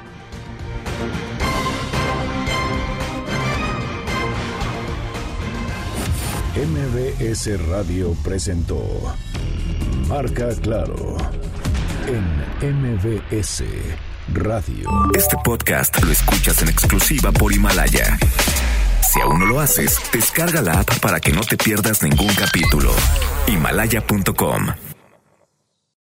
Speaker 8: bien.
Speaker 2: M B S Radio presentó Marca Claro en M B S Radio.
Speaker 1: Este podcast lo escuchas en exclusiva por Himalaya. Si aún no lo haces, descarga la app para que no te pierdas ningún capítulo. Himalaya punto com